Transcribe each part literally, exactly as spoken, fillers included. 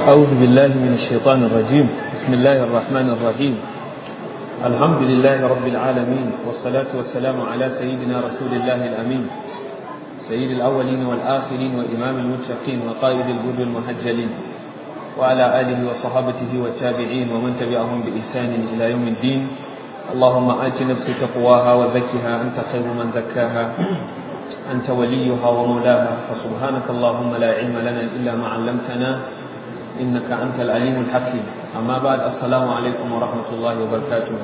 أعوذ بالله من الشيطان الرجيم. بسم الله الرحمن الرحيم. الحمد لله رب العالمين، والصلاة والسلام على سيدنا رسول الله الأمين، سيد الأولين والآخرين وإمام المتقين وقائد الجر المهجلين، وعلى آله وصحابته والتابعين ومن تبعهم بإحسان إلى يوم الدين. اللهم آت نفسي تقواها وزكها أنت خير من زكاها، أنت وليها ومولاها، فسبحانك اللهم لا علم لنا إلا ما علمتنا إنك أنت العليم الحكيم. أما بعد، السلام عليكم ورحمة الله وبركاته.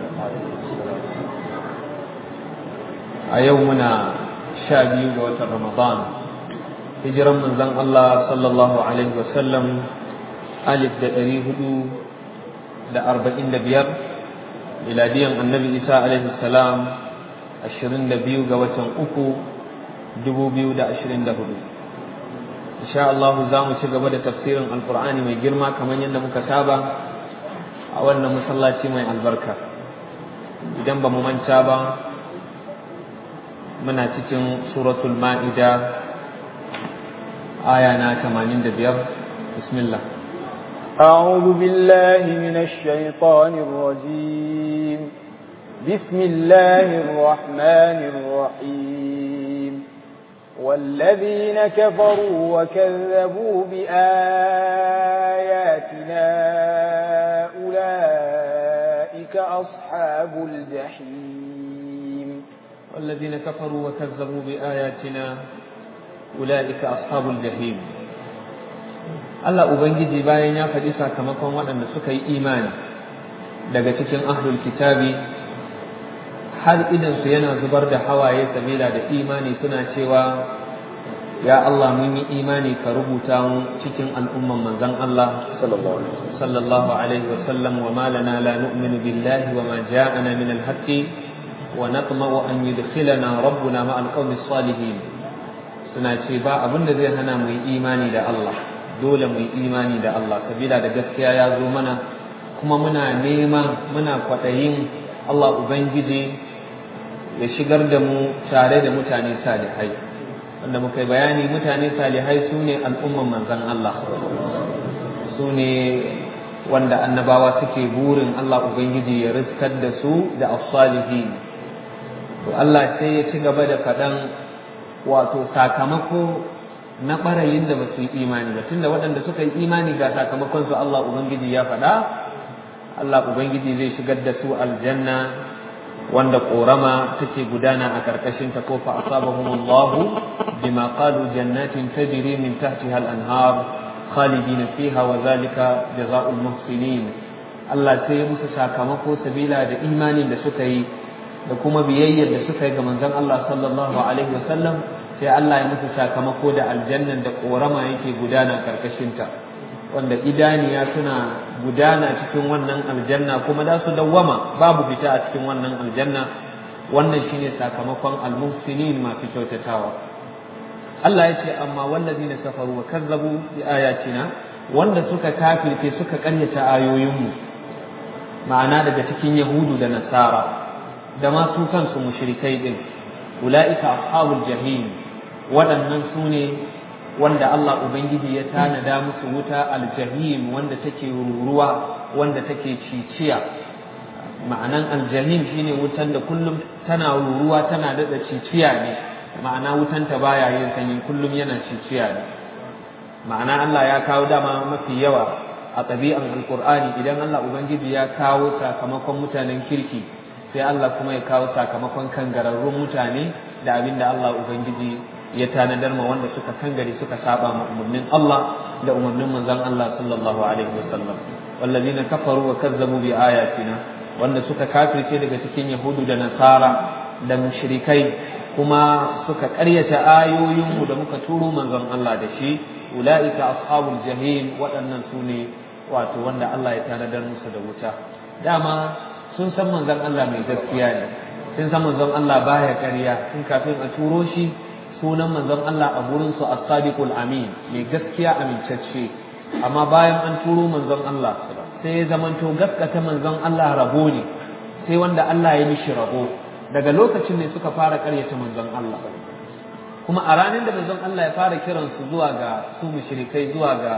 أيومنا شابي وقت رمضان، هجرا من زن الله صلى الله عليه وسلم ألف دقري هدو لأربعين دبير ميلاديا النبي إيسى عليه السلام عشرين دبيو قوة أكو دبو بيو دا عشرين دهدو. إن شاء الله زامو شغبا دا تفسير القرآن مي جرما كمان يند مكتابة أولنا مسلاتي مي البركة. إذن بممانتا با منا cikin suratul Ma'ida aya na ثمانين دبير. بسم الله. أعوذ بالله من الشيطان الرجيم. بسم الله الرحمن الرحيم. والذين كفروا وكذبوا بآياتنا أولئك أصحاب الجحيم. والذين كفروا وكذبوا بآياتنا أولئك أصحاب الجحيم. Allah Ubangiji bayan ya faɗi sakamakon waɗanda suka yi imani daga cikin ahlul kitabi, har idansu yana zubar da hawaye sabila da imani, suna cewa ya Allah mun yi imani ka rubuta mu cikin al'umman manzon Allah sallallahu alaihi wasallam, wa ma lana la nu'minu billahi wa ma ja'ana min al-haqqi wa natma'u an yudkhilana rabbuna ma'al qawmi salihin. Suna ce ba abin da zai hana mu yi imani da Allah, dole mu yi imani da Allah sabila da gaskiya ya zo mana, kuma muna nema muna kwaɗayin Allah Ubangiji ya shigar da mu tare da mutane salihai, wanda muka yi bayani mutane salihai su ne al'umman manzan Allah, su ne wanda annabawa suke burin Allah Ubangiji ya riskar da su da as-salihin. To Allah sai ya ci gaba da faɗan wato sakamako na ɓarayin da ba su yi imani ba, tunda waɗanda suka yi imani ga sakamakon su Allah Ubangiji ya faɗa. Allah Ubangiji zai shigar da su aljanna wanda ƙorama take gudana a ƙarƙashin ta, ko fa asabahumullahu bima qalu jannatin tajri min tahtiha al-anhar khalidina fiha wa zalika jazaa'ul muhsinin. Allah sai ya musu sakamako sabila da imanin da suka yi da kuma biyayyar da suka yi ga manzon Allah sallallahu alaihi wasallam, sai Allah ya musu sakamako da aljannan da ƙorama yake gudana ƙarƙashin ta, wanda idaniya suna gudana cikin wannan aljanna kuma za su dawwama babu fita a cikin wannan aljanna. Wannan shine sakamakon al-muhsinin, masu kyautatawa. Allah ya ce amma wallazina kafaru wa kazzabu bi ayatina, wanda suka kafirce suka ƙaryata ayoyinmu, ma'ana daga cikin yahudu da nasara da ma su kansu mushrikai din, ulaika ashabul jahim, waɗannan su ne wanda Allah Ubangiji ya tanada musu wuta aljahim, wanda take ruruwa, wanda take ciciya. Ma'anan aljahim shine wutan da kullum tana ruruwa tana dada ciciya ne, ma'ana wutan ta baya yin sanyi, kullum yana ciciya ne. Ma'ana Allah ya kawo dama mafi yawa a ɗabi'an alkur'ani, idan Allah Ubangiji ya kawo sakamakon mutanen kirki, sai Allah kuma ya kawo sakamakon kangararrun mutane da abin da Allah Ubangiji ya tanadar ma wanda suka kangare suka saba ma umarnin Allah da umarnin manzon Allah sallallahu alaihi wasallam. Wallazina kafaru wa kazzabu bi ayatina, wanda suka kafirce daga cikin yahudu da nasara da mushrikai kuma suka ƙaryata ayoyinmu da muka turo manzon Allah da shi, ulaika ashabul jahim, waɗannan su ne wato wanda Allah ya tanadar musu da wuta. Dama sun san manzon Allah mai gaskiya ne, sun san manzon Allah baya ƙarya, tun kafin a turo shi sunan manzon Allah a gurin su as-sadiqul amin, mai gaskiya amintacce. Amma bayan an turo manzon Allah sai ya zamanto gaskata manzon Allah rabo ne, sai wanda Allah ya mishi rabo, daga lokacin ne suka fara ƙaryata manzon Allah. Kuma a ranar da manzon Allah ya fara kiransu zuwa ga su mushrikai, zuwa ga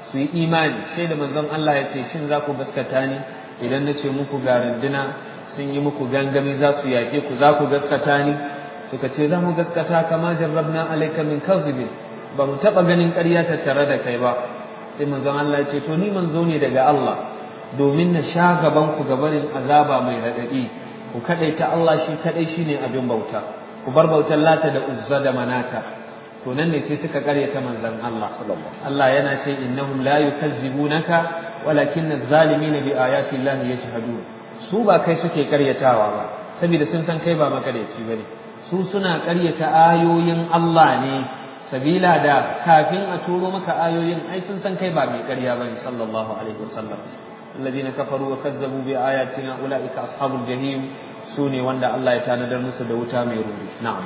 su yi imani sai da manzon Allah ya ce shin za ku gaskata ni idan na ce muku ga runduna sun yi muku gangami za su yaƙe ku za ku gaskata ni suka ce za mu gaskata kama jarrabna alaika min kadhibin ba mu taɓa ganin ƙarya tattare da kai ba sai manzon Allah ya ce to ni manzo ne daga Allah domin na sha gaban ku gabanin azaba mai raɗaɗi ku kaɗaita Allah shi kaɗai shine abin bauta ku bar bautar lata da uzza da manata to nan ne sai suka karyata manzon Allah Allah yana ce innahum la yukazzibunaka walakin az-zalimina bi ayati llahi yajhadun su ba kai suke karyatawa ba saboda sun san kai ba makaryaci bane su suna karyata ayoyin Allah ne sabila da kafin a turo maka ayoyin ai sun san kai ba mai karya bane sallallahu alaihi wasallam alladhina kafaru wa kazzabu bi ayatina ulaika ashabul jahim sune wanda Allah ya tanadar musu da wuta mai ruri na'am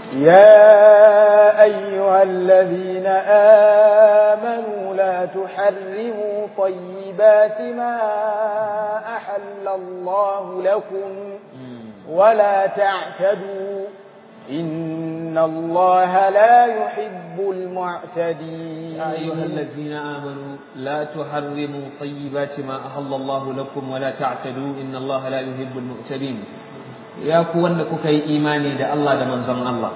يا أيها الذين آمنوا لا تحرموا طيبات ما أحل الله لكم ولا تعتدوا إن الله لا يحب المعتدين يا أيها الذين آمنوا لا تحرموا طيبات ما أحل الله لكم ولا تعتدوا إن الله لا يحب المعتدين ya ku wanda kuka yi imani da Allah da manzon Allah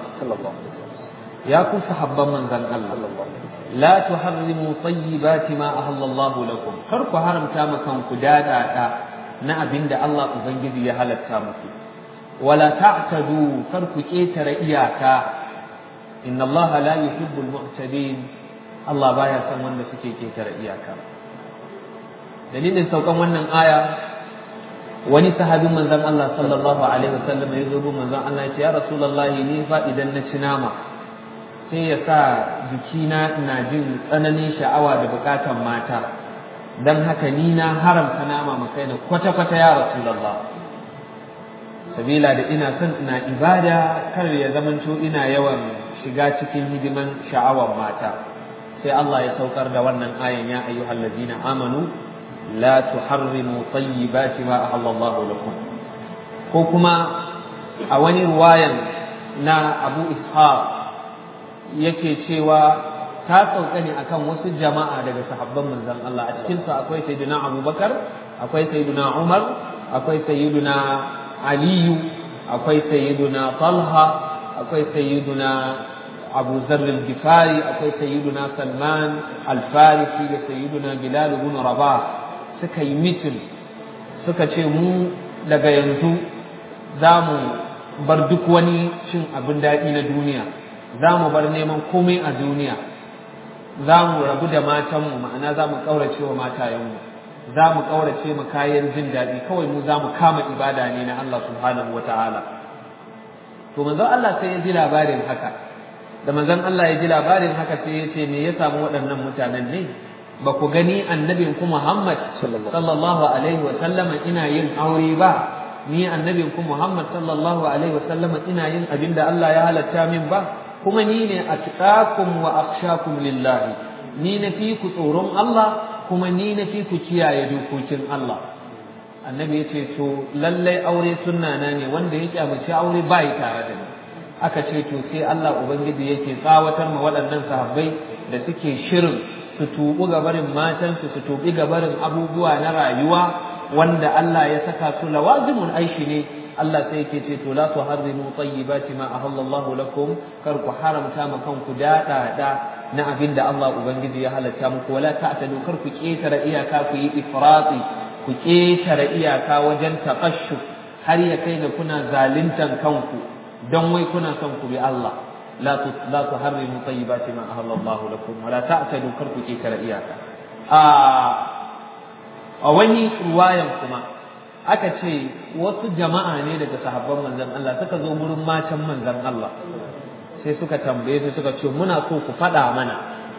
ya ku sahabban manzon Allah la tuharrimu tayyibati ma ahallallahu lakum kar ku haramta makan ku dadada na abinda Allah ubangiji ya halatta muku wala ta'tadu kar ku ketare iyaka inna Allah la yuhibbul mu'tadin Allah baya son wanda suke ketare iyaka dalilin saukan wannan aya wani sahabin manzon Allah sallallahu alaihi wasallam ya zo manzon Allah ya ce ya rasulullahi ni fa idan na ci nama sai ya sa jikina ina jin tsananin sha'awa da bukatan mata dan haka ni na haramta nama mu kai da kwata kwata ya rasulullah sabila da ina son ina ibada kar ya zamanto ina yawan shiga cikin hidiman sha'awar mata sai Allah ya saukar da wannan ayan ya ayyuhallazina amanu لا تحرموا طيبات ما أحل الله لكم كوكما أولي رواية نا أبو إسحاق yake cewa ta sauka ne akan wasu jama'a daga sahabban manzon Allah a cikin su akwai sayyidina Abubakar akwai sayyidina Umar akwai sayyidina Ali akwai sayyidina Talha akwai sayyidina Abu Dharr al-Ghifari akwai sayyidina Salman al-Farisi da sayyidina Bilal ibn Rabah suka yi mitin suka ce mu daga yanzu za mu bar duk wani cin abin daɗi na duniya za mu bar neman komai a duniya za mu rabu da matanmu ma'ana za mu ƙaurace wa matayenmu za mu ƙaurace ma kayan jin daɗi kawai mu za mu kama ibada ne na Allah subhanahu wa ta'ala to manzon Allah sai ya ji labarin haka da manzon Allah ya ji labarin haka sai ya ce me ya samu waɗannan mutanen ne ba ku gani annabin ku Muhammad sallallahu alaihi wa sallama ina yin aure ba ni annabin ku Muhammad sallallahu alaihi wa sallama ina yin abin da Allah ya halatta min ba kuma ni ne atqakum wa akhshakum lillahi ni na fi ku tsoron Allah kuma ni na fi ku kiyaye dokokin Allah annabi ya ce to lallai aure sunna na ne wanda ya kyamace aure ba yi tare da ni aka ce to sai Allah ubangiji yake tsawatar ma waɗannan sahabbai da suke shirin su tubu gabarin matansu su tubi gabarin abubuwa na rayuwa wanda Allah ya saka su lawazimun aishi ne Allah sai yake ce to la tuharrimu tayyibati ma ahallallahu lakum kar ku haramta ma kanku dada da na abin da Allah ubangiji ya halatta muku wala ta'tadu kar ku ketare iyaka ku yi ifrati ku ketare iyaka wajen taqashshuf har ya kai ga kuna zaluntan kanku don wai kuna son ku bi Allah لا لا تحرموا طيبات ما أحل الله لكم ولا تعتدوا كركم كرئياك a wani ruwayan kuma aka ce wasu jama'a ne daga sahabban manzon Allah suka zo wurin matan manzon Allah sai suka tambaye su suka ce muna so ku faɗa mana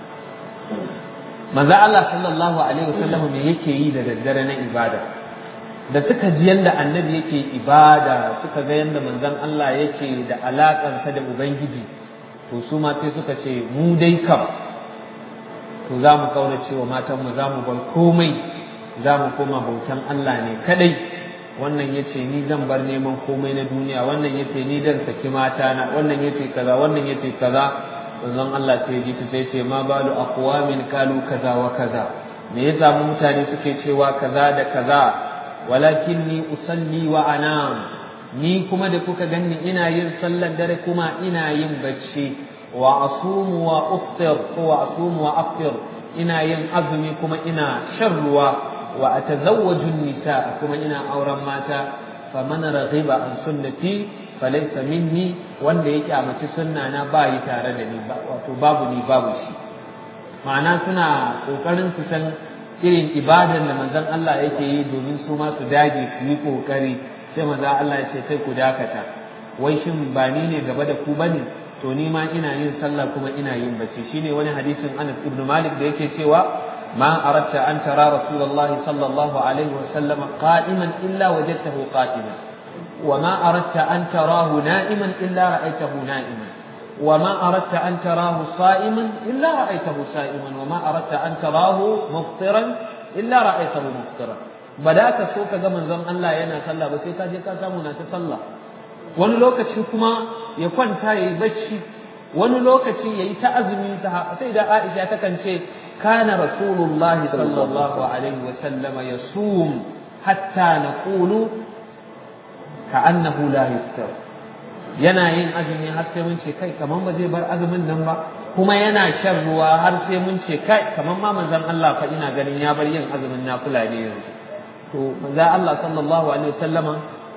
manzon Allah sallallahu alaihi wasallam me yake yi da daddare na ibada da suka ji yanda annabi yake ibada suka ga yanda manzon Allah yake da alaƙarsa da ubangiji to su ma sai suka ce mu dai kam to za mu kaurace wa matanmu za mu bar komai za mu koma bautan Allah ne kadai wannan ya ce ni zan bar neman komai na duniya wannan ya ce ni dan saki mata na wannan ya ce kaza wannan ya ce kaza manzon Allah sai ji sai ce ma balu aqwamin kalu kaza wa kaza, me ya samu mutane suke cewa kaza da kaza, walakinni usalli wa anam, ni kuma da kuka ganni ina yin sallar dare kuma ina yin bacci, wa asumu wa uftir ko wa asumu wa aftir, ina yin azumi kuma ina shan ruwa, wa atazawwaju nisa kuma ina auren mata, faman raghiba an sunnati falaysa minni, wanda yake a mace sunna na ba yi tare da ni, wato babu ni babu shi. Ma'ana suna kokarin su san irin ibadan da manzon Allah yake yi domin su ma su dage su yi kokari. Sai manzon Allah ya ce kai ku dakata, wai shin ba ni ne gaba da ku bane? To ni ma ina yin sallah kuma ina yin bacci. Shine wani hadisin Anas ibn Malik da yake cewa ma aradta an tara rasulullahi sallallahu alaihi wa sallam qa'iman illa wajadtahu qa'iman, wa ma aradta an tarahu na'iman illa ra'aytahu na'iman, wa ma aradta an tarahu sa'iman illa ra'aytahu sa'iman, wa ma aradta an tarahu muftiran illa ra'aytahu muftiran. Ba da ka so ka ga manzon Allah yana sallah ba sai ka je ka samu na ta sallah. Wani lokaci kuma ya kwanta yayi bacci, wani lokaci yayi ta azumi. Sai da Aisha takan ce kana rasulullahi sallallahu alaihi wa sallama yasum hatta naqulu ka'annahu la yaftar, yana yin azumi har sai mun ce kai kaman ba zai bar azumin nan ba, kuma yana shan ruwa har sai mun ce kai kaman ma manzon Allah fa ina ganin ya bar yin azumin nafila ne yanzu. To manzon Allah sallallahu alaihi wa sallama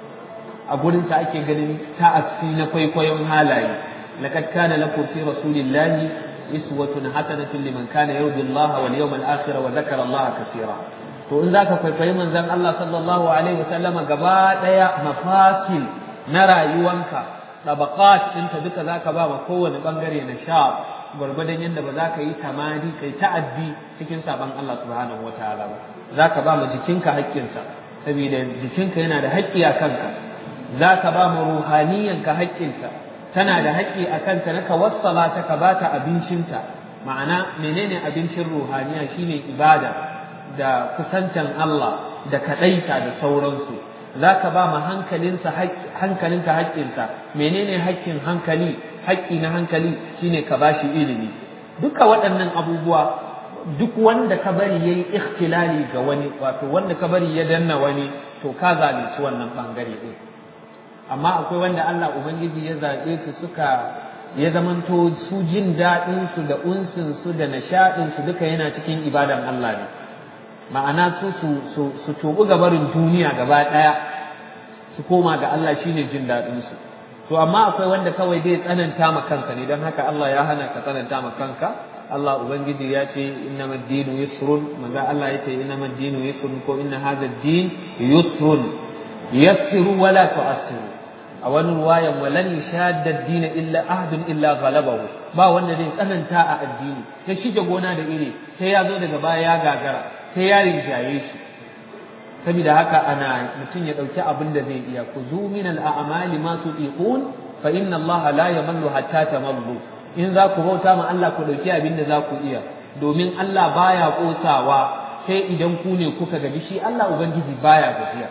a gurin sa ake ganin ta'assi na kwaikwayon halaye. laqad kana lakum fi rasulillahi iswatun hasanatun liman kana yarju Allah wal yawmal akhir wa dhakara Allah kaseera. To in zaka kwaikwayi manzon Allah sallallahu alaihi wasallama gaba daya mafasil na rayuwanka, tabaqat ɗinta duka zaka ba ma kowane bangare na sha gwargwadon yadda ba za ka yi tamadi kai ta'addi cikin saban Allah subhanahu wataala ba. Zaka ba ma jikinka haƙƙinsa saboda jikinka yana da haƙƙi a kanka, zaka ba ma ruhaniyanka haƙƙinsa, tana da haƙƙi a kanta na ka wassala ta ka bata abincinta. Ma'ana menene abincin ruhaniya? Shine ibada da kusantan Allah da kaɗaita da sauransu. Za ka ba ma hankalinsa hankalinka haƙƙinsa. Menene haƙƙin hankali? Haƙƙi na hankali shine ka bashi ilimi. Duka waɗannan abubuwa, duk wanda ka bari yayi ikhtilali ga wani, wato wanda ka bari ya danna wani, to ka zalunci wannan bangare ɗin. Amma akwai wanda Allah Ubangiji ya zaɓe su suka ya zamanto su jin daɗinsu da unsinsu da nishaɗinsu duka yana cikin ibadan Allah ne. Ma'ana su su su tubu gabarin duniya gaba ɗaya su koma ga Allah shine jin daɗinsu. To amma akwai wanda kawai dai tsananta ma kanka ne, don haka Allah ya hana ka tsananta ma kanka. Allah Ubangiji ya ce innamad dinu yusrun, manzo Allah ya ce innamad dinu yusrun ko inna hadha ad-din yusrun yassiru wala tu'assiru. A wani ruwayan walan yashadda ad-din illa ahdun illa ghalabahu, ba wanda zai tsananta a addini ya shige gona da iri sai ya zo daga baya ya gagara sai ya rinjaye shi. Saboda haka ana mutum ya dauki abin da zai iya. Kuzu min al-a'mali ma tutiqun fa inna Allah la yamallu hatta tamallu. In za ku bauta ma Allah ku dauki abin da za ku iya, domin Allah baya kosawa sai idan ku ne kuka gaji, shi Allah Ubangiji baya gajiya.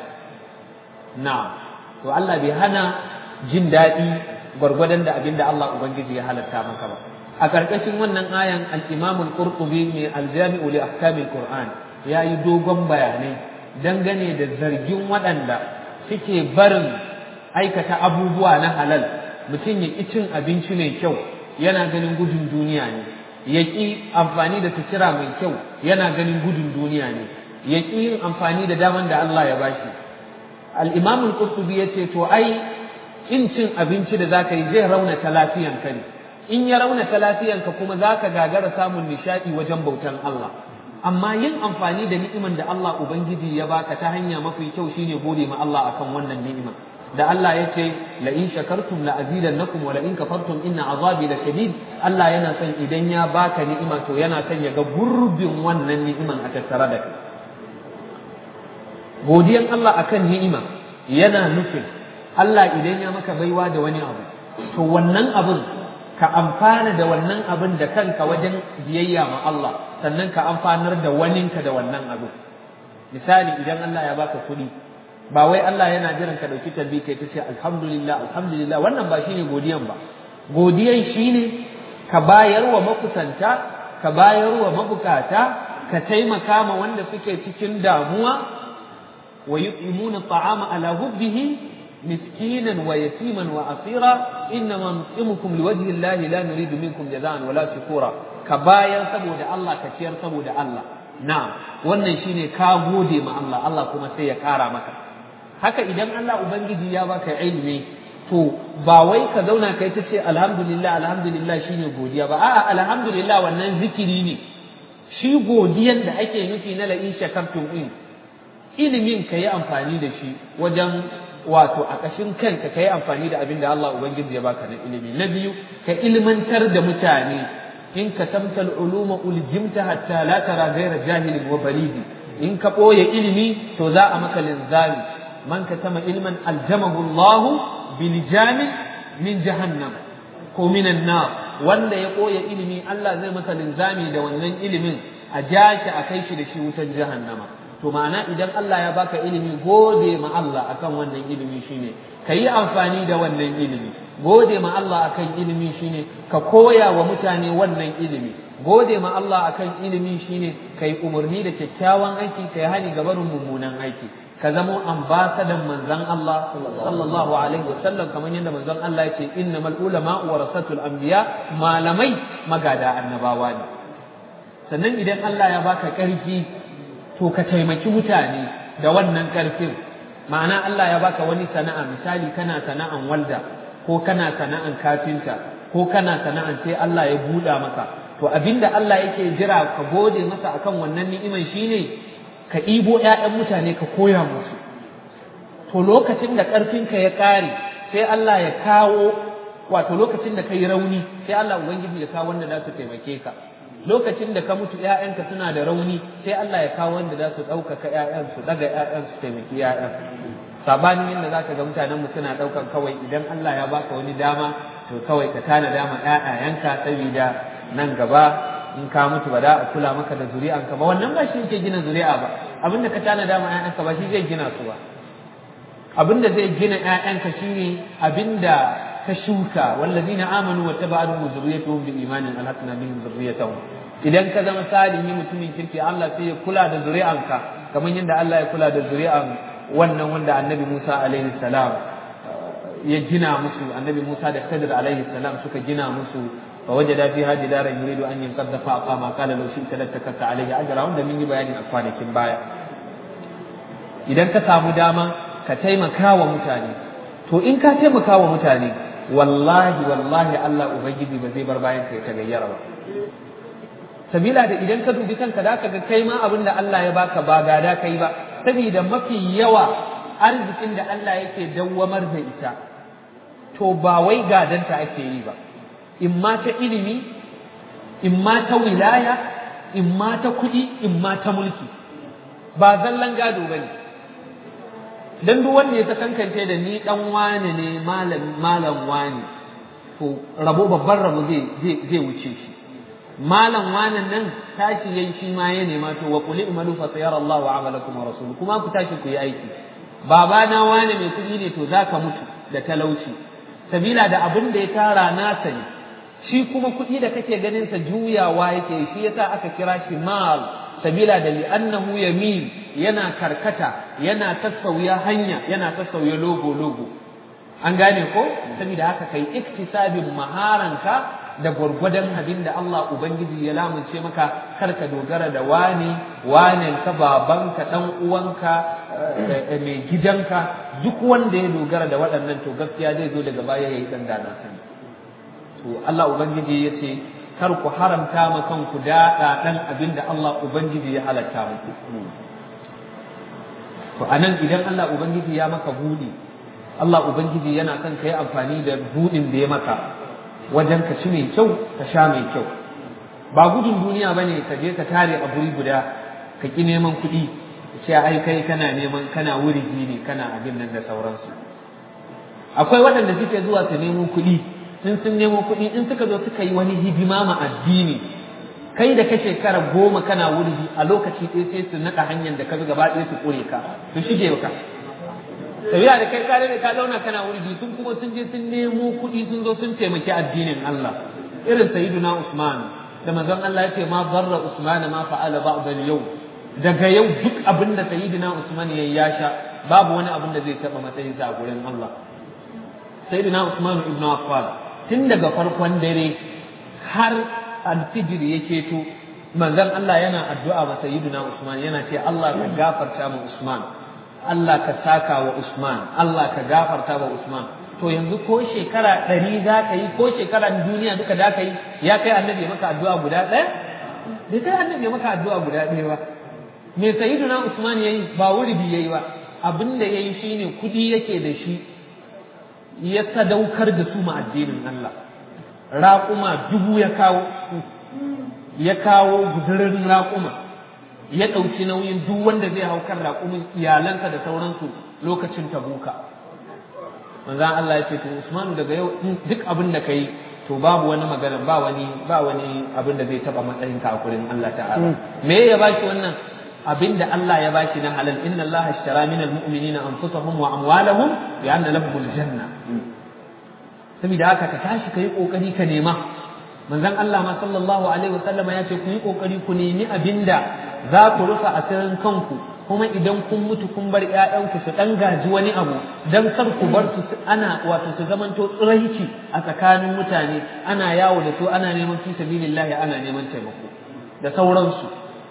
Na'am. To Allah bai hana jin daɗi gwargwadon da abin da Allah Ubangiji ya halatta maka ba. A ƙarƙashin wannan ayan al-Imam al-Qurtubi mai al-Jami'u li ahkamil Qur'an ya yi dogon bayanai dangane da zargin waɗanda suke barin aikata abubuwa na halal. Mutum ya ƙi cin abinci mai kyau yana ganin gudun duniya ne, ya ƙi amfani da sutura mai kyau yana ganin gudun duniya ne, ya ƙi yin amfani da daman da Allah ya bashi. Al-Imam al-Qurtubi yace to ai in cin abinci da zaka yi zai raunata lafiyanka ne, in ya raunata lafiyanka kuma zaka gagara samun nishadi wajen bautan Allah. Amma yin amfani da ni'iman da Allah Ubangiji ya baka ta hanya mafi kyau shine gode ma Allah akan wannan ni'ima. Da Allah yace la in shakartum la azidannakum wa la in kafartum inna azabi lashadid. Allah yana son idan ya baka ni'ima to yana son ya ga gurbin wannan ni'iman a tattare da kai. Godiyan Allah akan ni'ima yana nufin Allah idan ya maka baiwa da wani abu, to wannan abun ka amfana da wannan abun da kanka wajen biyayya ma Allah, sannan ka amfanar da waninka da wannan abu. Misali idan Allah ya baka kuɗi, ba wai Allah yana jiran ka ɗauki tarbi kai ta ce alhamdulillah alhamdulillah, wannan ba shine godiyan ba. Godiyan shine ka bayar wa makusanta ka bayar wa mabukata ka taimaka ma wanda suke cikin damuwa wa yut'imuna at'ama ala hubbihi miskinan wa yatiman wa asira innama nut'imukum liwajhi llahi la nuridu minkum jazaan wala shukura ka bayar saboda Allah ka ciyar saboda Allah na'am wannan shine ka gode ma Allah Allah kuma sai ya kara maka haka idan Allah ubangiji ya baka ilimi to ba wai ka zauna kai ta ce alhamdulillah alhamdulillah shine godiya ba a'a alhamdulillah wannan zikiri ne shi godiyan da ake nufi na la'in shakartum in ilimin ka yi amfani da shi wajen wato a ƙashin kanka ka yi amfani da abin da Allah ubangiji ya baka na ilimi na biyu ka ilmantar da mutane in ka tamtal uluma uljimta hatta la tara ghayra jahilin wa balidi in ka ɓoye ilimi to za a maka linzami man katama ilman aljamahu Allah bilijami min jahannam ko minan nar wanda ya koya ilimi Allah zai masa linzami da wannan ilimin a jaki a kai shi da shi wutan jahannama to ma'ana idan Allah ya baka ilimi gode ma Allah akan wannan ilimi shine ka yi amfani da wannan ilimi gode ma Allah akan ilimi shine ka koya wa mutane wannan ilimi gode ma Allah akan ilimi shine ka yi umarni da kyakkyawan aiki ka yi hani ga barin mummunan aiki ka zamo ambasadan manzon Allah sallallahu alaihi wasallam kamar yadda manzon Allah ya ce innamal ulama warasatul anbiya malamai magada annabawa ne sannan idan Allah ya baka karfi to ka taimaki mutane da wannan karfin ma'ana Allah ya baka wani sana'a misali kana sana'an walda ko kana sana'an kafinta ko kana sana'an sai Allah ya buɗa maka to abinda Allah yake jira ka gode masa akan wannan ni'iman shine ka ɗibo ‘ya'yan mutane ka koya musu, to lokacin da ƙarfinka ya ƙare sai Allah ya kawo, wato lokacin da ka yi rauni sai Allah Ubangiji ya kawo wanda za su taimake ka, lokacin da ka mutu ‘ya'yanka suna da rauni sai Allah ya kawo wanda za su ɗaukaka ‘ya'yan su ɗaga ‘ya'yan su taimaki ‘ya'yan. Sabanin yadda za ka ga mutanenmu suna ɗaukan kawai idan Allah ya baka wani dama to kawai ka tana dama ‘ya'yanka saboda nan gaba in ka mutu ba da a kula maka da zuri'anka ba wannan ba shi yake gina zuri'a ba abinda ka tana dama ƴaƴanka ba shi zai gina su ba abinda zai gina ƴaƴanka shine abinda ka shuka wallazina amanu wa taba'atuhum zurriyyatuhum bi imanin alhaqna bihim zurriyyatahum idan ka zama salihi mutumin kirki Allah sai ya kula da zuri'anka kamar yadda Allah ya kula da zuri'an wannan wanda annabi Musa alaihi salam ya gina musu annabi Musa da Khadir alaihi salam suka gina musu فوجد فيها جدارا يريد ان ينقض فاقام قال لو شئت لاتخذت عليه اجرا wanda mun yi bayani a kwanakin baya idan ka samu dama ka taimaka wa mutane to in ka taimaka wa mutane wallahi wallahi Allah ubangiji ba zai bar bayan ka ya tagayyara ba sabila da idan ka dubi kanka da ka ga kai ma abin da Allah ya baka ba gada kai ba saboda mafi yawa arzikin da Allah yake dawwamar da ita to ba wai gadanta ake yi ba in ma ta ilimi in ma ta wilaya in ma ta kuɗi in ma ta mulki ba zallan gado bane dan duk wanda ya ta kankance da ni dan wane ne malam malam wani to rabo babban rabo zai zai zai wuce shi malam wanan nan tashi yayi shi ma ya nema to wa qul i'malu fa sayara Allahu 'amalakum wa rasuluhu kuma ku tashi ku yi aiki baba na wane mai kuɗi ne to zaka mutu da talauci sabila da abin da ya tara nasa ne shi kuma kuɗi da kake ganin sa juyawa yake shi yasa aka kira shi mal sabila da li'annahu yamin yana karkata yana tasauya hanya yana tasauya logo logo an gane ko saboda haka kai iktisabin maharanka da gwargwadon abin da Allah ubangiji ya lamunce maka kar ka dogara da wani wanen ka babanka dan uwanka mai gidanka duk wanda ya dogara da waɗannan to gaskiya zai zo daga baya yayi dan dana sani to Allah ubangiji ya ce kar ku haramta ma kanku daɗa ɗan abin da Allah ubangiji ya halatta muku to anan idan Allah ubangiji ya maka buɗi Allah ubangiji yana son ka yi amfani da buɗin da ya maka wajen ka ci mai kyau ka sha mai kyau ba gudun duniya bane ka je ka tare a guri guda ka ki neman kuɗi sai ai kai kana neman kana wurigi ne kana abin nan da sauransu akwai waɗanda suke zuwa su nemo kuɗi in sun nemo kuɗi in suka zo suka yi wani hidima ma addini kai da ka shekara goma kana wurgi a lokaci ɗaya sai su naɗa hanyar da ka bi gaba ɗaya su ƙure ka su shige ka sabila da kai kare da ka zauna kana wurgi sun kuma sun je sun nemo kuɗi sun zo sun taimaki addinin Allah irin sayyiduna Usman da manzon Allah ya ce ma darra Usman ma fa'ala ba'd al-yawm, daga yau duk abin da sayyiduna Usman yayi ya sha babu wani abin da zai taba matsayin sa a gurin Allah. Sayyiduna Usman ibn Affan tun daga farkon dare har al-fijr yake to manzon Allah yana addu'a wa sayyiduna Usman yana ce Allah ka gafarta ma Usman, Allah ka saka wa Usman, Allah ka gafarta wa Usman. To yanzu ko shekara ɗari za ka yi ko shekara duniya duka da ka yi ya kai annabi maka addu'a guda ɗaya? Bai kai annabi maka addu'a guda ɗaya ba. Me sayyiduna Usman yayi ba wuridi yayi ba, abin da yayi shine kudi yake da shi ya sadaukar da su ma addinin Allah. Raƙuma dubu ya kawo ya kawo gudurin raƙuma, ya ɗauki nauyin duk wanda zai hau kan raƙumin iyalansa da sauransu lokacin Tabuka. Manzan Allah ya ce to Usmanu daga yau duk abin da kai to babu wani magana ba wani ba wani abin da zai taba matsayinka a gurin Allah ta'ala. Me ya baki wannan abin da Allah ya baki na halal, inna Allah ashtara minal mu'minina anfusahum wa amwalahum bi anna lahumul janna. Saboda haka ka tashi kai kokari ka nema. Manzan Allah ma sallallahu alaihi wasallam ya ce ku yi kokari ku nemi abinda za ku rufa asirin kanku, kuma idan kun mutu kun bar ƴaƴanku su dan gaji wani abu, dan kar ku bar su ana wato su zamanto tsiraici a tsakanin mutane, ana yawo da su ana neman fi sabilillahi ana neman taimako da sauransu.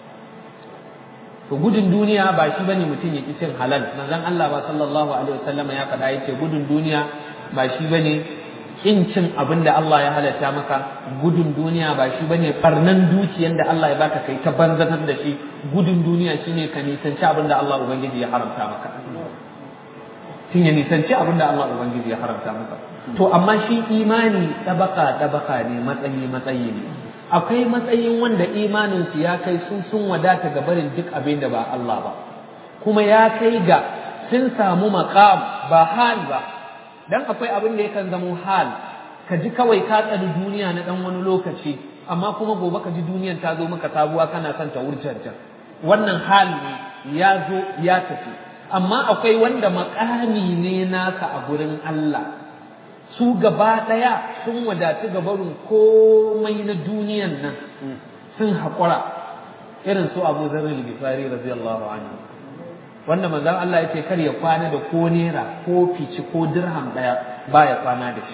To gudun duniya ba shi bane mutum ya ki cin halal. Manzon Allah ba sallallahu alaihi wasallam ya faɗa yace gudun duniya ba shi bane kin cin abin da Allah ya halatta maka, gudun duniya ba shi bane barnan dukiyan da Allah ya baka kai ta banzatar da shi, gudun duniya shine ka nisanci abin da Allah ubangiji ya haramta maka. Shin ya nisanci abin da Allah ubangiji ya haramta maka. To amma shi imani tabaka tabaka ne, matsayi matsayi ne. Akwai matsayin wanda imanin su ya kai sun sun wadata ga barin duk abin da ba Allah ba, kuma ya kai ga sun samu maqam ba hal ba. Dan akwai abin da yakan zamo hal, ka ji kawai ka tsani duniya na dan wani lokaci, amma kuma gobe ka ji duniyan ta zo maka sabuwa kana son ta wurjanta. Wannan hal ne, ya zo ya tafi. Amma akwai wanda makami ne naka a gurin Allah, su gaba ɗaya sun wadatu gabarin komai na duniyan nan, sun haƙura, irin su Abu Dharr al-Ghifari radiyallahu anhu. Wanda manzon Allah ya ce kar ya kwana da ko nera ko fici ko dirham daya ba ya kwana da shi.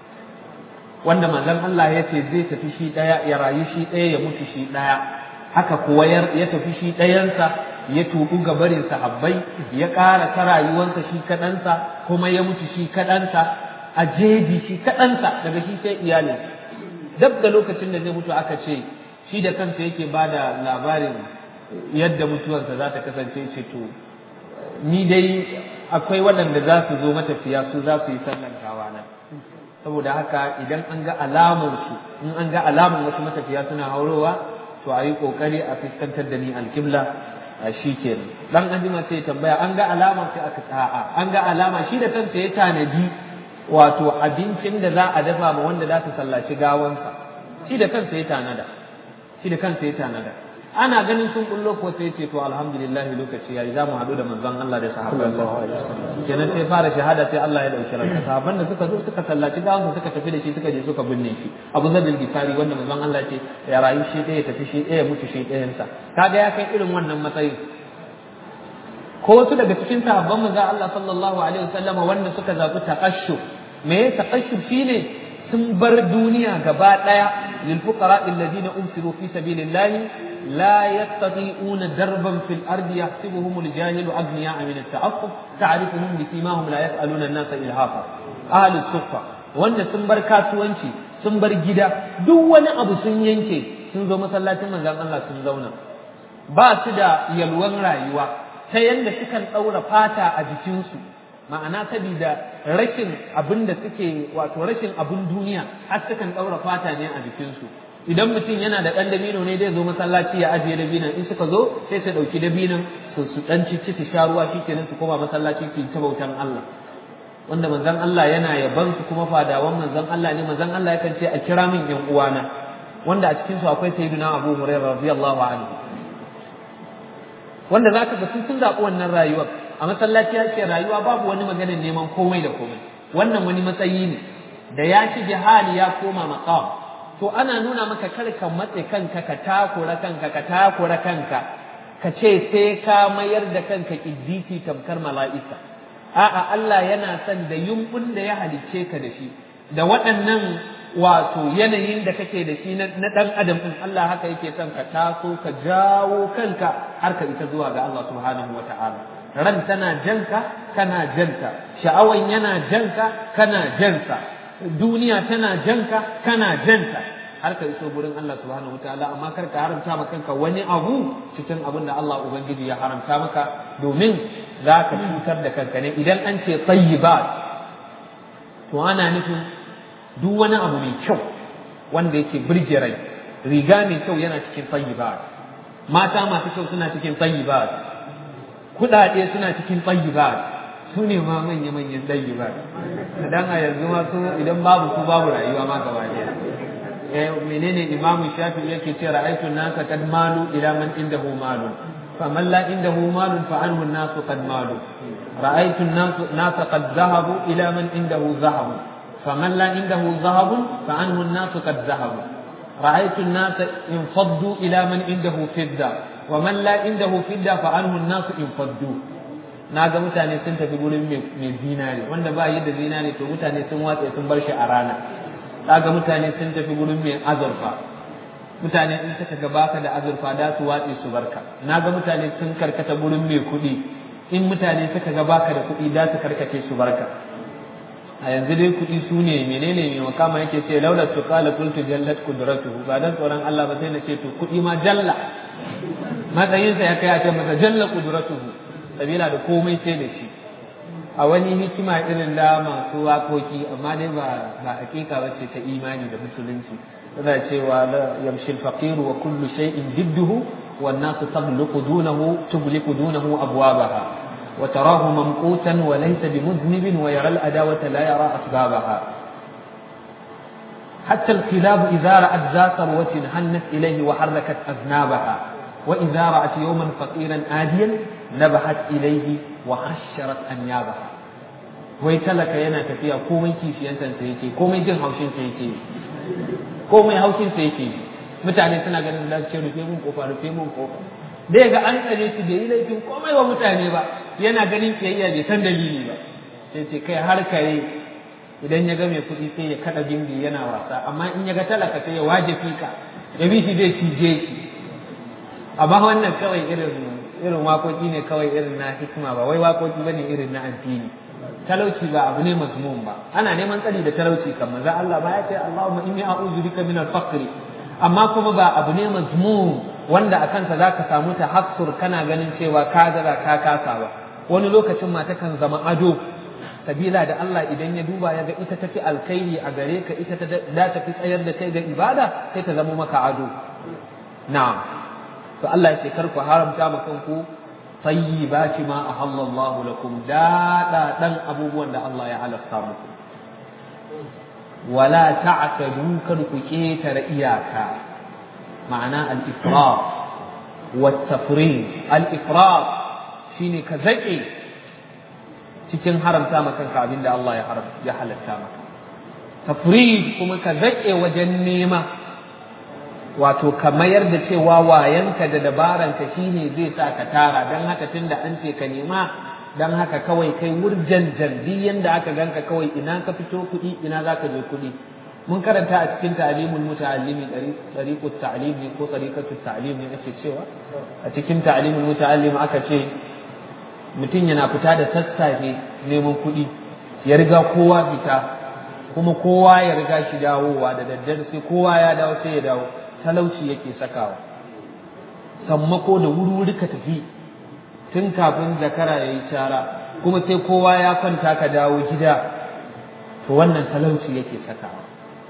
Wanda manzon Allah ya ce zai tafi shi daya ya rayu shi daya ya mutu shi daya, haka kuwa ya tafi shi dayansa ya tubu gabarin sahabbai, ya ƙara ta rayuwarsa shi kaɗansa kuma ya mutu shi kaɗansa a jeji shi kaɗansa daga shi sai iyalin. Dab da lokacin da zai mutu aka ce shi da kansa yake ba da labarin yadda mutuwarsa za ta kasance, ce to ni dai akwai waɗanda za su zo matafiya su za su yi sallan gawana, saboda haka idan an ga alamarsu in an ga alamar wasu matafiya suna haurowa to a yi ƙoƙari a fuskantar da ni alƙibla a shi kenan. Dan anjima sai tambaya an ga alama sai aka a'a an ga alama, shi da kansa ya tanadi wato abincin da za a dafa ma wanda za su sallaci gawansa, shi da kansa ya tanada shi da kansa ya tanada ana ganin sun kullo ko sai ce to alhamdulillah lokaci yayi zamu hadu da manzon Allah da sahabbansa kenan sai fara shahada sai Allah ya dauki ransa. Sahabban da suka zo suka sallaci gawansa suka tafi da shi suka je suka binne shi. Abu Dharr al-Ghifari wanda manzon Allah ce ya rayu shi ɗaya tafi shi ɗaya mutu shi ɗayansa, kaga ya kai irin wannan matsayin. Ko wasu daga cikin sahabban manzon Allah sallallahu alaihi wasallam wanda suka zabi taqashshuf, me taqashshuf shine sun bar duniya gaba daya lil fuqara alladhina umsiru fi sabilillahi لا يستطيعون دربا في الأرض يحسبهم الجاهل أغنياء من التعفف تعرفهم بسيماهم لا يسألون الناس إلحافا. أهل الصفة wanda sun bar kasuwanci sun bar gida duk wani abu sun yanke sun zo masallacin manzon Allah sun zauna, ba su da yalwan rayuwa ta yanda sukan ɗaura fata a jikinsu, ma'ana sabida rashin abin da suke wato rashin abin duniya har sukan ɗaura fata ne a jikinsu. Idan mutum yana da ɗan dabino ne zai zo masallaci ya ajiye dabinon, in suka zo sai su ɗauki dabinon su su ɗan cici su sha ruwa shi kenan su koma masallaci su yi ta bautan Allah. Wanda manzon Allah yana yaban su kuma fadawan manzon Allah ne, manzon Allah yakan ce a kira min ƴan uwana, wanda a cikin su akwai sayyidina Abu Hurairah radiyallahu anhu, wanda zaka ga sun sun zaɓi wannan rayuwar a masallaci ya ce rayuwa babu wani maganar neman komai da komai. Wannan wani matsayi ne da ya ci jihali ya koma maqam, to ana nuna maka kar ka matse kanka ka takura kanka ka takura kanka ka ce sai ka mayar da kanka kiddisi tamkar mala'ika a'a Allah yana son da yumbun da ya halicce ka da shi da waɗannan wato yanayin da kake da shi na ɗan adam ɗin Allah haka yake son ka taso ka jawo kanka har ka isa zuwa ga Allah subhanahu wa ta'ala ran tana janka kana janta sha'awan yana janka kana jansa duniya tana janka kana janta har ka iso gurin Allah subhanahu wa ta'ala amma kar ka haramta maka kanka wani abu cikin abin da Allah ubangiji ya haramta maka domin za ka cutar da kanka ne idan an ce tayyibat to ana nufin duk wani abu mai kyau wanda yake birge rai riga mai kyau yana cikin tayyibat mata masu kyau suna cikin tayyibat kudade suna cikin tayyibat su ne ma manya manyan tayyibat dan a yanzu ma su idan babu su babu rayuwa ma gaba daya eh menene imamu shafi yake ce ra'aytu nasa kad malu ila man indahu malu faman la indahu malu fa anhu an-nasu qad malu ra'aytu an-nasa qad dhahabu ila man indahu dhahabu فمن لا عنده ذهب فعنه الناس قد ذهبوا رأيت الناس انفضوا إلى من عنده فضة ومن لا عنده فضة فعنه الناس انفضوا naga mutane sun tafi gurin mai zinare wanda ba yi da zinare to mutane sun watsa sun bar shi a rana naga mutane sun tafi gurin mai azurfa mutane in suka ga baka da azurfa da su watse su barka naga mutane sun karkata gurin mai kuɗi in mutane suka ga baka da kuɗi da su karkace su barka a yanzu dai kuɗi su ne menene mai makama yake ce laula su kala kultu jallat kudratuhu ba dan tsoron Allah ba sai na ce to kuɗi ma jalla matsayinsa ya kai a ce masa jalla kudratuhu sabila da komai sai da shi a wani hikima irin da masu waƙoƙi amma dai ba ba hakika bace ta imani da musulunci tana cewa la yamshi al-faqir wa kullu shay'in jidduhu wan nasu tabluqu dunahu tubliqu dunahu abwabaha وتراه ممقوتا وليس بمذنب ويرى الأداوة لا يرى أسبابها حتى الكلاب إذا رأت ذا ثروة هنت إليه وحركت أذنابها وإذا رأت يوما فقيرا آديا نبحت إليه وحشرت أنيابها ويتلك ينا تفيا كومي كيف ينسان سيكي كومي جن هوشين سيكي كومي هوشين سيكي mutane suna ganin da ce rufe mun kofa rufe mun kofa dai ga an tsare shi bai yi laifin komai wa mutane ba yana ganin kiyayya bai san dalili ba sai ce kai har kare idan ya ga mai kuɗi sai ya kada bindi yana wasa amma in ya ga talaka sai ya waje fika ya bi shi zai cije shi amma wannan kawai irin irin waƙoƙi ne kawai irin na hikima ba wai waƙoƙi bane irin na addini talauci ba abu ne mazmum ba ana neman tsari da talauci kan manzo Allah ba ya ce Allahumma inni a'udhu bika min al-faqr amma kuma ba abu ne mazmum wanda a kansa zaka samu tahassur kana ganin cewa ka gaza ka kasa ba wani lokacin ma takan zama ado sabila da Allah idan ya duba ya ga ita tafi alkhairi a gare ka ita ta da tafi tsayar da kai ga ibada sai ta zama maka ado na'am to Allah ya ce kar ku haramta ma kanku tayyibati ma ahallallahu lakum da dan abubuwan da Allah ya halasta muku wala ta'tadu kar ku ketare iyaka ma'ana al-ifrat wa at-tafrid al-ifrat shine ka zake cikin haramta maka kanka abinda Allah ya haram ya halatta maka tafrid kuma ka zake wajen nema wato ka mayar da cewa wayanka da dabaranka shine zai sa ka tara dan haka tunda an ce ka nema dan haka kawai kai wurjan jalbi yanda aka ganka kawai ina ka fito kuɗi ina zaka je kuɗi mun karanta a cikin ta'limul muta'allimi tariqut ta'lim ne ko tariqatut ta'lim ne ake cewa a cikin ta'limul muta'allim aka ce mutum yana fita da sassafe neman kuɗi ya riga kowa fita kuma kowa ya riga shi dawowa da daddare sai kowa ya dawo sai ya dawo talauci yake sakawa sammako da wuri-wuri ka tafi tun kafin zakara ya yi cara kuma sai kowa ya kwanta ka dawo gida to wannan talauci yake sakawa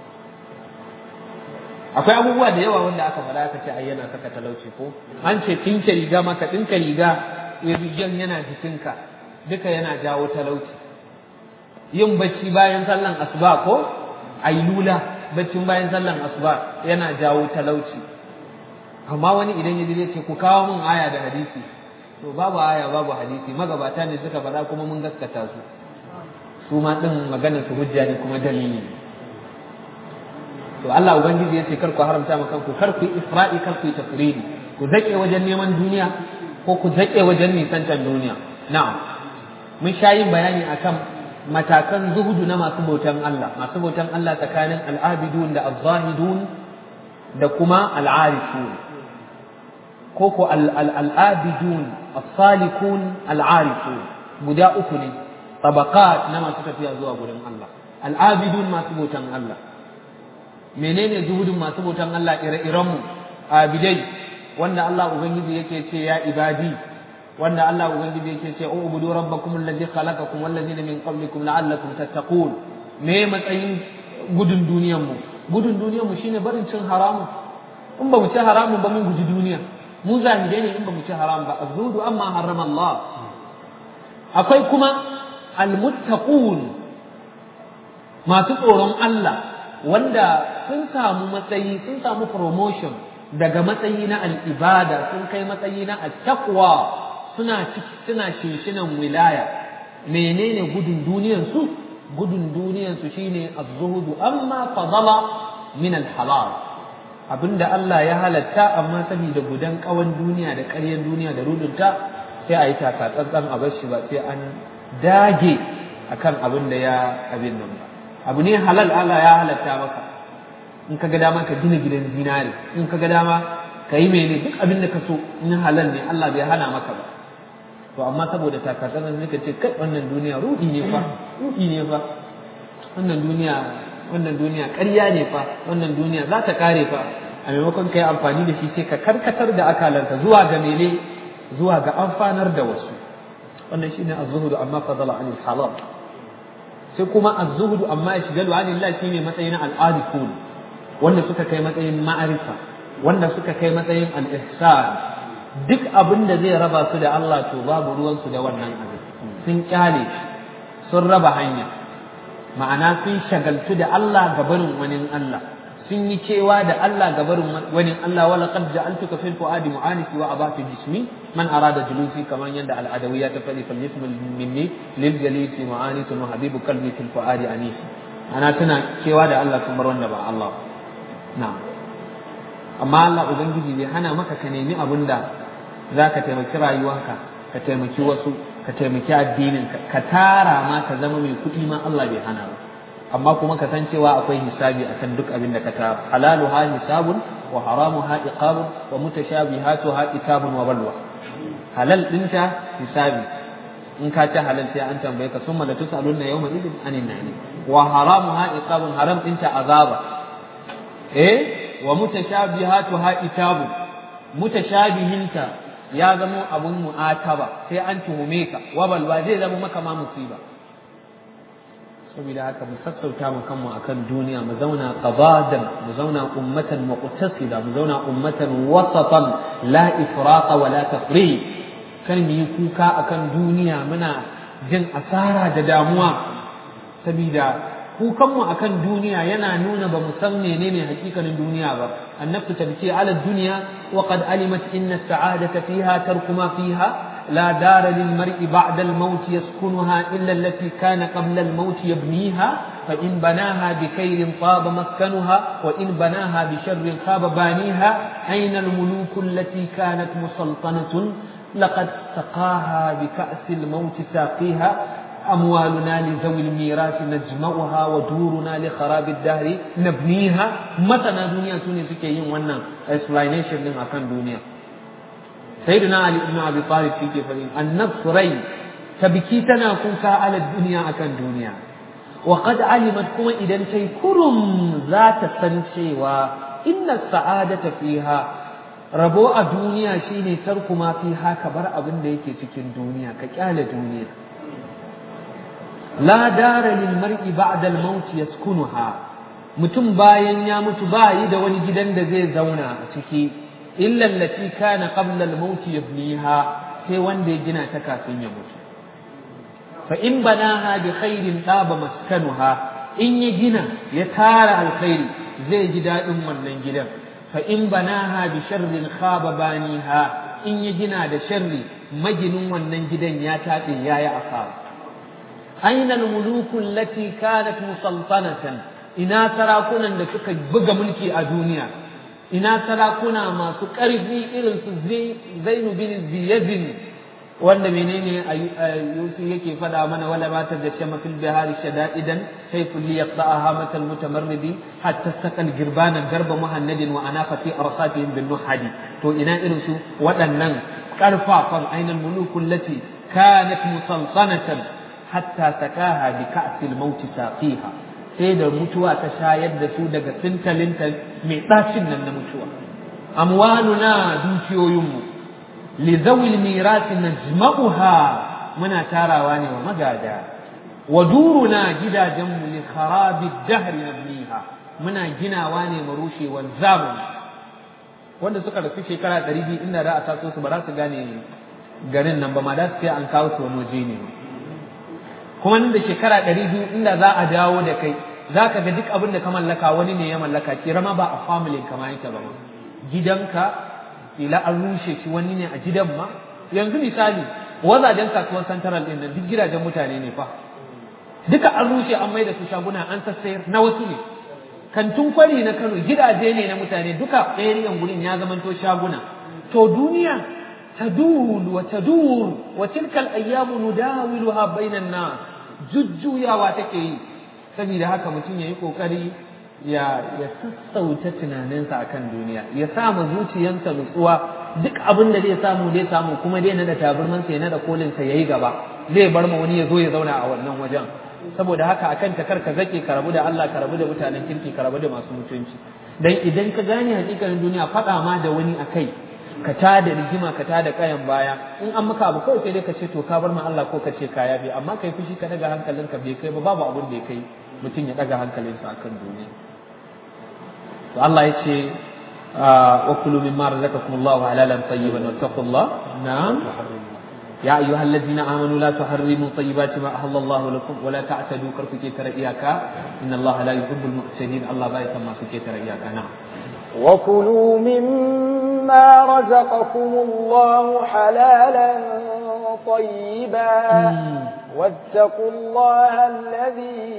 akwai abubuwa da yawa wanda aka faɗa aka ce ai yana saka talauci ko an ce tinke riga maka ɗinka riga rigan yana jikinka duka yana jawo talauci yin bacci bayan sallan asuba ko ailula baccin bayan sallan asuba yana jawo talauci amma wani idan ya zai ce ku kawo mun aya da hadisi to babu aya babu hadisi magabata ne suka faɗa kuma mun gaskata su su ma din maganar su hujja ne kuma dalili to Allah ubangiji ya ce kar ku haramta ma kanku kar ku isra'i kar ku tafridi ku zake wajen neman duniya ko ku zake wajen nisantar duniya na'am mun sha yin bayani akan matakan zuhudu na masu bautan Allah masu bautan Allah tsakanin al'abidun da az-zahidun da kuma al'arifun ko ko al'abidun as-salikun al'arifun guda uku ne tabaqat na masu tafiya zuwa gurin Allah al'abidun masu bautan Allah menene zuhudun masu bautan Allah ire-iren mu abidai wanda Allah ubangiji yake ce ya ibadi wanda Allah ubangiji yake ce ubudu rabbakum alladhi khalaqakum wal ladina min qablikum la'allakum tattaqun me matsayin gudun duniyar mu gudun duniyar mu shine barin cin haramu in ba mu ci haramu ba mun guji duniya mu zahide ne in ba mu ci haram ba azudu amma harrama Allah akwai kuma almuttaqun masu tsoron Allah wanda sun samu matsayi sun samu promotion daga matsayi na al'ibada sun kai matsayi na attaqwa suna suna shinshinan wilaya menene gudun duniyar su gudun duniyar su shine az-zuhdu amma fadala min al-halal abinda Allah ya halatta amma saboda gudan kawan duniya da ƙaryar duniya da rudunta sai a yi taka tsantsan a bar shi ba sai an dage akan abin da ya abin nan ba abu ne halal Allah ya halatta maka in ka ga dama ka gina gidan zinare in ka ga dama ka yi mene duk abin da ka so in halal ne Allah bai hana maka ba to amma saboda taka tsantsan ne ka ce kai wannan duniya rudi ne fa rudi ne fa wannan duniya wannan duniya ƙarya ne fa wannan duniya za ta kare fa a maimakon ka yi amfani da shi sai ka karkatar da akalanka zuwa ga mene zuwa ga amfanar da wasu wannan shine az-zuhdu amma fadala anil halal sai kuma az-zuhdu amma ishgalu anillah shine matsayin al-arifun wanda suka kai matsayin ma'arifa wanda suka kai matsayin al-ihsan duk abin da zai raba su da Allah to babu ruwan su da wannan abin sun kyale sun raba hanya ma'ana sun shagaltu da Allah gabarin wani Allah sun yi cewa da Allah gabarin wani Allah wala qad ja'altuka fil fuadi mu'anisi wa abatu jismi man arada julusi kaman yanda al-adawiyya ta fadi fal jismu minni lil jalisi mu'anisu wa habibu qalbi fil fuadi anis ana tana cewa da Allah sun bar wanda ba Allah na'am amma Allah ubangiji bai hana maka ka nemi abinda zaka taimaki rayuwarka ka taimaki wasu ka taimaki addinin ka tara ma ka zama mai kuɗi ma Allah bai hana ba amma kuma ka san cewa akwai hisabi akan duk abin da ka tara halaluha hisabun wa haramuha iqabun wa mutashabihatuha itabun wa balwa halal dinta hisabi in ka ci halal sai an tambaye ka summa la tusaluna yawma idin anin na'im wa haramuha iqabun haram dinta azaba eh wa mutashabihatuha itabun mutashabihinta ya zama abun mu'ataba sai an tuhume ka wa balwa zai zama maka ma musiba saboda haka mu sassauta mu kanmu akan duniya mu zauna qabadan mu zauna ummatan muqtasida mu zauna ummatan wasatan la ifraqa wa la tafriq kan mu yi kuka akan duniya muna jin asara da damuwa saboda kukanmu akan duniya yana nuna ba mu san menene hakikanin duniya ba annabtu tabki ala dunya wa qad alimat inna as-sa'adata fiha tarku ma fiha لا دار للمرء بعد الموت يسكنها إلا التي كان قبل الموت يبنيها فإن بناها بخير طاب مسكنها وإن بناها بشر خاب بانيها أين الملوك التي كانت مسلطنة لقد سقاها بكأس الموت ساقيها أموالنا لذوي الميراث نجمعها ودورنا لخراب الدهر نبنيها مثلا دنيا سوني سكيين وانا explanation لما كان دنيا سيدنا علي بن أبي طالب في كفرين النفس ري تبكي تناكوكا على الدنيا أكن دنيا وقد علمت كما إذا تيكرم ذات سنشي وإن السعادة فيها ربو الدنيا شيني ترك ما فيها كبر أبن ديكي تكين دنيا ككال دنيا لا دار للمرء بعد الموت يسكنها mutum bayan ya mutu bayi da wani gidan da zai zauna a ciki illa allati kana qabla al-maut yabniha sai wanda ya gina ta kafin ya mutu fa in banaha bi khairin taba maskanuha in ya gina ya tara alkhairi zai ji dadin wannan gidan fa in banaha bi sharrin khaba baniha in ya gina da sharri maginin wannan gidan ya tabe yayi asara aina al-muluku allati kanat musaltanatan ina sarakunan da suka buga mulki a duniya, ina sarakuna masu ƙarfi irin su Zainu bin Ziyazin wanda menene Yusuf yake faɗa mana wala ba ta da shama fil bihari shada'idan sayful li yaqta'aha matal mutamarridi hatta saqal girbanan garba muhannadin wa anafa fi arsatihim bin nuhadi. To ina irin su waɗannan ƙarfafan ainal mulukul lati kanat musaltanatan hatta sakaha bi ka'sil maut saqiha, sai da mutuwa ta shayar da su daga sintalinta mai ɗacin nan na mutuwa. Amwaluna dukiyoyinmu li zawil mirasi najma'uha, muna tarawa ne wa magada. Wa duruna gidajenmu li kharabi dahri nabniha, muna ginawa ne mu rushewar zamani. Wanda suka rasu shekara ɗari biyu inda za a taso su ba za su gane garin nan ba ma, da su sai an kawo su wani waje ne. Kuma nan da shekara ɗari biyu inda za a dawo da kai za ka ga duk abin da ka mallaka wani ne ya mallaka, kira ma ba a family kama yake ba ma. Gidanka ila an rushe shi wani ne a gidan ma. Yanzu misali wazajen kasuwar central din nan duk gidajen mutane ne fa, duka an rushe an mai da su shaguna an sassayar na wasu ne. Kantin kwari na Kano gidaje ne na mutane, duka ɗayan gurin ya zamanto shaguna. To duniya tadul wa tadur wa tilkal ayyamu nudawiluha bainan nas, jujjuyawa take yi. Saboda haka mutum yayi kokari ya ya sassauta tunaninsa akan duniya, ya sa ma zuciyarsa nutsuwa. Duk abin da zai samu zai samu, kuma dai na da taburman sa ya nada kolin sa yayi gaba, zai bar ma wani ya zo ya zauna a wannan wajen. Saboda haka akan ta karka zake ka rabu da Allah, ka rabu da mutanen kirki, ka rabu da masu mutunci. Dan idan ka gane hakikanin duniya, faɗa ma da wani akai, ka ta da rigima, ka ta da kayan baya, in an maka abu kawai sai dai ka ce to ka bar ma Allah ko ka ce ka yafe, amma kai fushi ka daga hankalinka bai kai ba, babu abin da ya kai mutum ya daga hankalinsa akan duniya. To Allah ya ce wa kulu mimma razaqakumullahu halalan tayyiban wattaqullah. Na'am. يا أيها الذين آمنوا لا تحرموا طيبات ما أحل الله لكم ولا تعتدوا كرفك ترئياك إن الله لا يحب المعتدين. الله بايت ما سكيت رئياك. نعم. وكلوا مما رزقكم الله حلالا طيبا واتقوا الله الذي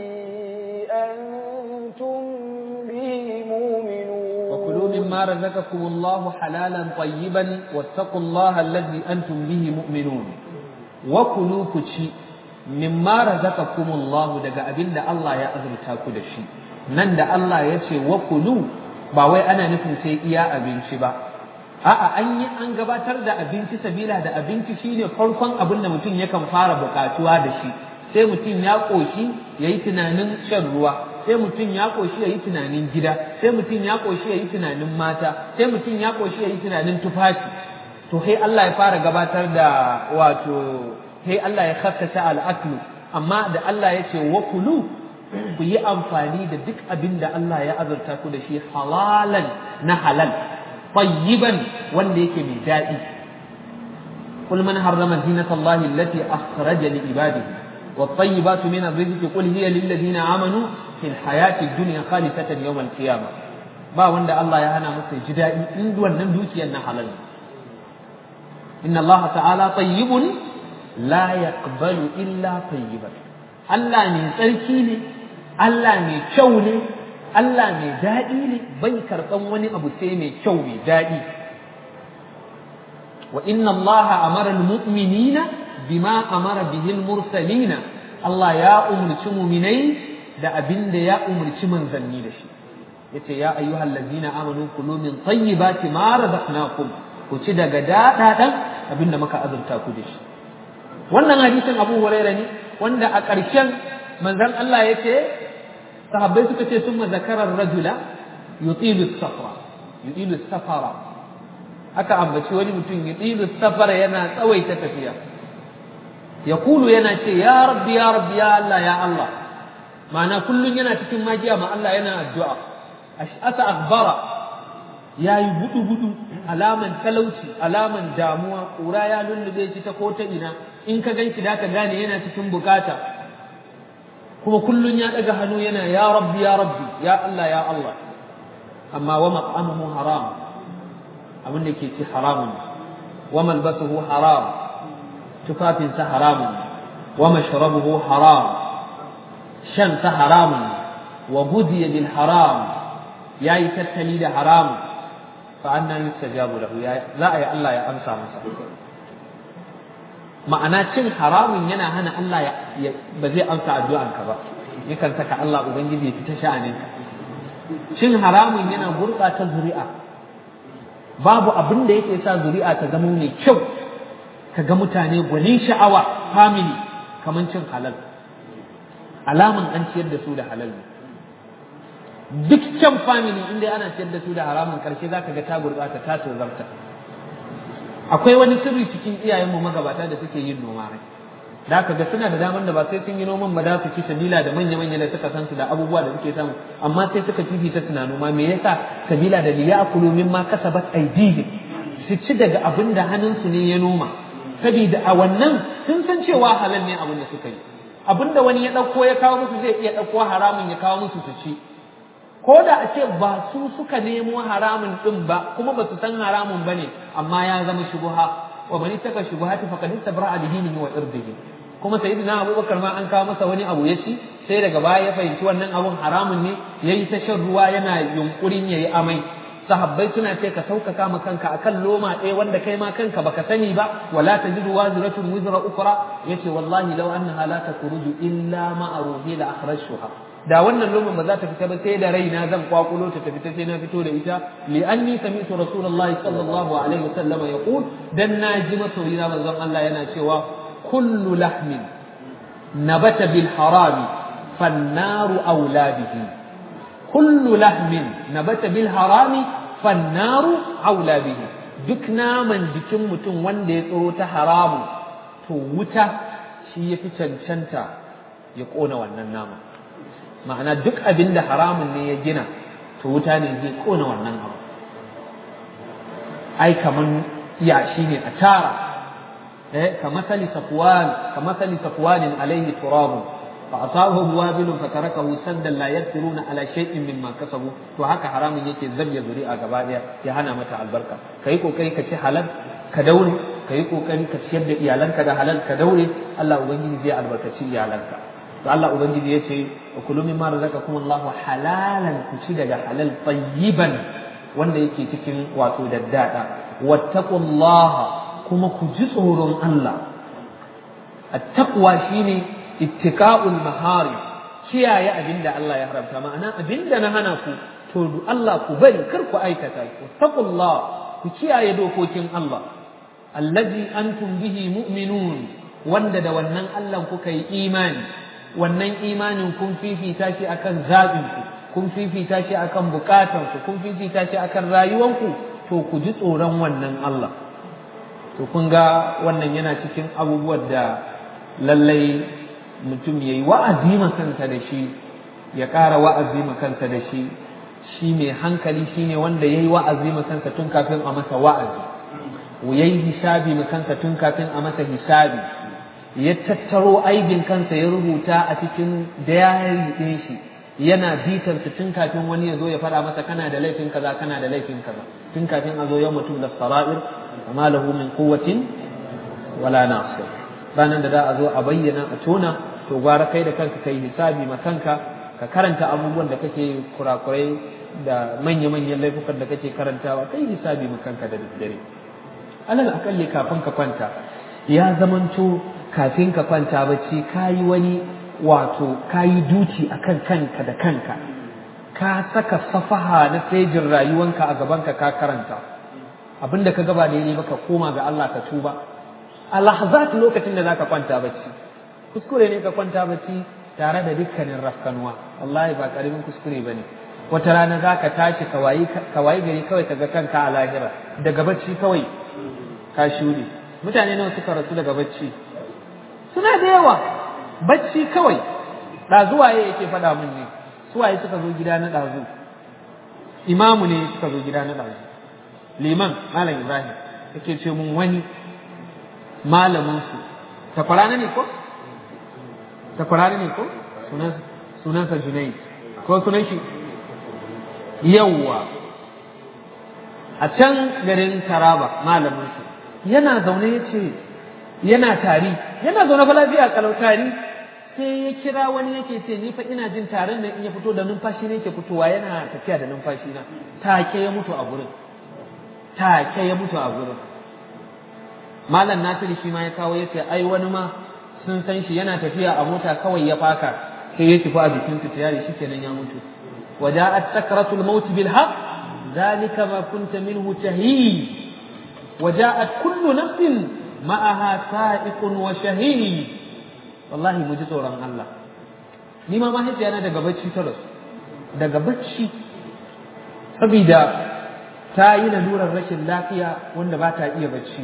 أنتم به مؤمنون. وكلوا مما رزقكم الله حلالا طيبا واتقوا الله الذي أنتم به مؤمنون. وكلوا كشي مما رزقكم الله دقا أبين الله يا أذر تاكو دشي نند الله يتي وكلوا باوي أنا نفن سي إيا أبين شبا a'a an yi an gabatar da abinci sabila da abinci shine farkon abin da mutum yakan fara bukatuwa da shi. Sai mutum ya koshi yayi tunanin shan ruwa, sai mutum ya koshi yayi tunanin gida, sai mutum ya koshi yayi tunanin mata, sai mutum ya koshi yayi tunanin tufafi. To sai Allah ya fara gabatar da wato sai Allah ya khassasa al-aklu, amma da Allah ya ce wa kulu, ku yi amfani da duk abin da Allah ya azurta ku da shi halalan na halal, طيبا wanda yake mai daɗi. قل من حرم زينة الله التي أخرج لعباده والطيبات من الرزق قل هي للذين آمنوا في الحياة الدنيا خالصة يوم القيامة. ba wanda Allah ya hana masa ji daɗi in wannan dukiyar na halal. inna Allah ta'ala tayyibun la yaqbalu illa tayyiban. Allah ne tsarki ne, Allah ne kyau ne, Allah mai daɗi ne, bai karɓan wani abu sai mai kyau mai daɗi. Wa inna Allah amara al-mu'minina bima amara bihi al-mursalina. Allah ya umurci mu'minai da abin da ya umurci manzanni da shi. Yace ya ayyuhal ladzina amanu kulu min tayyibati ma razaqnakum. Ku ci daga daɗaɗan abin da muka azurta ku da shi. Wannan hadisin Abu Hurairah ne wanda a ƙarshen manzon Allah yace sahabbai suka ce sun mazakarar rajula yutilu safara yutilu safara aka ambaci wani mutum yutilu safara yana tsawaita tafiya, yaqulu yana ce ya rabbi ya rabbi ya Allah ya Allah, ma'ana kullun yana cikin magiya ma Allah yana addu'a. ash'asa akbara, yayi budu budu, alaman talauci, alaman damuwa, kura ya lullube shi ta ko ta ina, in ka ganki da ka gane yana cikin bukata, kuma kullun ya daga hannu yana ya rabbi ya rabbi ya Allah ya Allah. Amma wa mat'amuhu haram, abin da ke ci haramun, wa malbasuhu haram, tufafinsa haramun, wa mashrabuhu haram, shansa haramun, wa budiya bil haram yayi tattali da haram fa anna yustajabu lahu ya za a yi Allah ya amsa masa ma'ana cin haramun yana hana Allah ya ba zai amsa addu'anka ba yakan saka Allah ubangiji ya fita sha'anin cin haramun yana gurɓata zuri'a babu abin da yake sa zuri'a ta zama mai kyau ka ga mutane gwanin sha'awa family kamar cin halal alaman an ciyar da su da halal ne duk kyan family inda ana ciyar da su da haramun karshe zaka ga ta gurɓata ta tozarta akwai wani sirri cikin iyayenmu magabata da suke yin noma rai da aka ga suna da daman da ba sai sun yi noman ba da su ci sabila da manya-manya da suka san su da abubuwa da suke samu amma sai suka fifita suna noma me yasa sabila da liya'kulu mimma kasabat aydihim su ci daga abin da hannunsu ne ya noma saboda a wannan sun san cewa halal ne abin da suka yi abin da wani ya ɗauko ya kawo musu zai iya ɗauko haramun ya kawo musu su ci ko da a ce ba su suka nemo haramun ɗin ba kuma ba su san haramun ba ne amma ya zama shubuha wa man ittaka shubuhati faqad istabra'a bi dinihi wa irdihi kuma sayyidina Abubakar ma an kawo masa wani abu ya ci sai daga baya ya fahimci wannan abun haramun ne yayi ta shan ruwa yana yunkurin yayi amai sahabbai suna ce ka sauƙaƙa ma kanka akan loma ɗaya wanda kai ma kanka baka sani ba wala tajidu waziratun wizra ukra yace wallahi law annaha la takhruju illa ma'a ruhi la akhrajtuha da wannan loman ba za ta fita ba sai da raina zan kwakulo ta ta fita sai na fito da ita li anni sami'tu rasulullahi sallallahu alaihi wasallam yaqul dan naji masoyina manzon Allah yana cewa kullu lahmin nabata bil harami fan naru aula bihi kullu lahmin nabata bil harami fan naru aula bihi duk naman jikin mutum wanda ya tsoro ta haramu to wuta shi yafi cancanta ya kona wannan naman ma'ana duk abin da haramun ne ya gina to wuta ne zai kona wannan abu ai kaman yashi ne a tara eh kamasali safwan kamasali safwanin alaihi turabu fa asabahu wabilun fatarakahu saddan la yaqdiruna ala shay'in mimma kasabu to haka haramun yake zabya zuri'a gaba daya ya hana mata albarka kai kokari ka ci halal ka daure kai kokari ka ciyar da iyalanka da halal ka daure Allah ubangiji zai albarkaci iyalanka to Allah ubangiji yace kulu mimma razaqakum Allahu halalan ku ci daga halal tayyiban wanda yake cikin wato daddada wattaqullaha kuma ku ji tsoron Allah at-taqwa shine ittiqa'ul mahari kiyaye abinda Allah ya haramta ma'ana abinda na hana ku to Allah ku bari kar ku aikata wattaqullah ku kiyaye dokokin Allah allazi antum bihi mu'minun wanda da wannan Allah kuka yi imani wannan imanin kun fifita shi akan zaɓinku kun fifita shi akan bukatanku kun fifita shi akan rayuwanku to ku ji tsoron wannan Allah to kun ga wannan yana cikin abubuwan da lallai mutum ya yi wa'azi kansa da shi ya ƙara wa'azi kansa da shi shi mai hankali shi ne wanda ya yi wa'azi kansa tun kafin a masa wa'azi ya yi hisabi kansa tun kafin a masa hisabi ya tattaro aibin kansa ya rubuta a cikin dayari ɗin shi yana bitar su tun kafin wani ya zo ya faɗa masa kana da laifin kaza kana da laifin kaza tun kafin a zo yau mutum da sara'ir amma lahu min quwwatin wala nasir ranar da za a zo a bayyana a tona to gwara kai da kanka kai hisabi ma kanka ka karanta abubuwan da kake kurakurai da manya-manyan laifukan da kake karantawa kai hisabi ma kanka da daddare alal akalli kafin ka kwanta ya zamanto kafin ka kwanta bacci kayi wani wato kayi duti akan kanka da kanka ka saka safaha na fejin rayuwanka a gabanka ka karanta abinda ka gaba daidai ba ka koma ga Allah ka tuba a lahzat lokacin da zaka kwanta bacci kuskure ne ka kwanta bacci tare da dukkanin rafkanuwa wallahi ba karamin kuskure bane wata rana zaka tashi ka wayi ka wayi gari kawai kaga kanka a lahira daga bacci kawai ka shuɗe mutane nawa suka rasu daga bacci suna da yawa bacci kawai ɗazuwaye yake faɗa mun ne suwaye suka zo gida na ɗazu imamu ne suka zo gida na ɗazu liman malam ibrahim yake ce mun wani malaminsu takwarana ne ko takwarana ne ko sunansa junaid ko sunan shi yawwa a can garin taraba malaminsu yana zaune ya ce yana tari yana zaune fa lafiya kalau tari sai ya kira wani yake ce ni fa ina jin taron nan in ya fito da numfashi ne yake fitowa yana tafiya da numfashi na, take ya mutu a gurin, take ya mutu a gurin. Malam Nasiru shi ma ya kawo ya ce ai wani ma sun san shi yana tafiya a mota kawai ya faka sai ya tafi a jikin tayari shi kenan ya mutu. Waja'at sakratul maut bil haqq zalika ma kunta minhu tahid waja'at kullu nafsin ma'aha sa'iqun wa shahid. Wallahi mu ji tsoron Allah. Ni ma mahaifiyana daga bacci ta rasu, daga bacci, saboda ta yi lalurar rashin lafiya wanda ba ta iya bacci,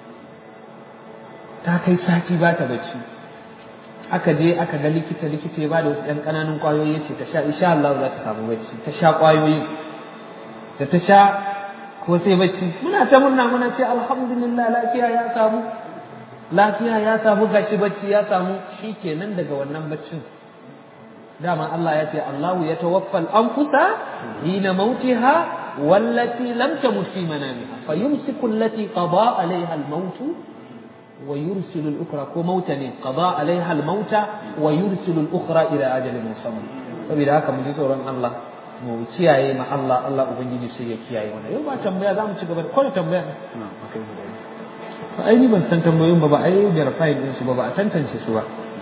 ta kai sati ba ta bacci. Aka je aka ga likita, likita ya ba da wasu ‘yan ƙananun ƙwayoyi ya ce ta sha, insha Allah za ta samu bacci. Ta sha ƙwayoyi, da ta sha ko sai bacci. Muna ta murna muna ce alhamdulillah lafiya ya samu. Lafiya ya samu gashi bacci ya samu, shi kenan daga wannan baccin dama Allah ya ce Allahu ya tawaffal anfusa hina mautiha wallati lam tamut fi manamiha fayumsiku allati qada alaiha al-maut wa yursilu al-ukhra ko mauta ne qada alaiha al-mauta wa yursilu al-ukhra ila ajalin musamma. Saboda haka mu ji tsoron Allah, mu kiyaye ma Allah, Allah ubangiji sai ya kiyaye wannan. Yau ba tambaya za mu ci gaba da ko tambaya ai ni ban san tambayoyin ba ba ai verify din su ba ba a tantance su ba.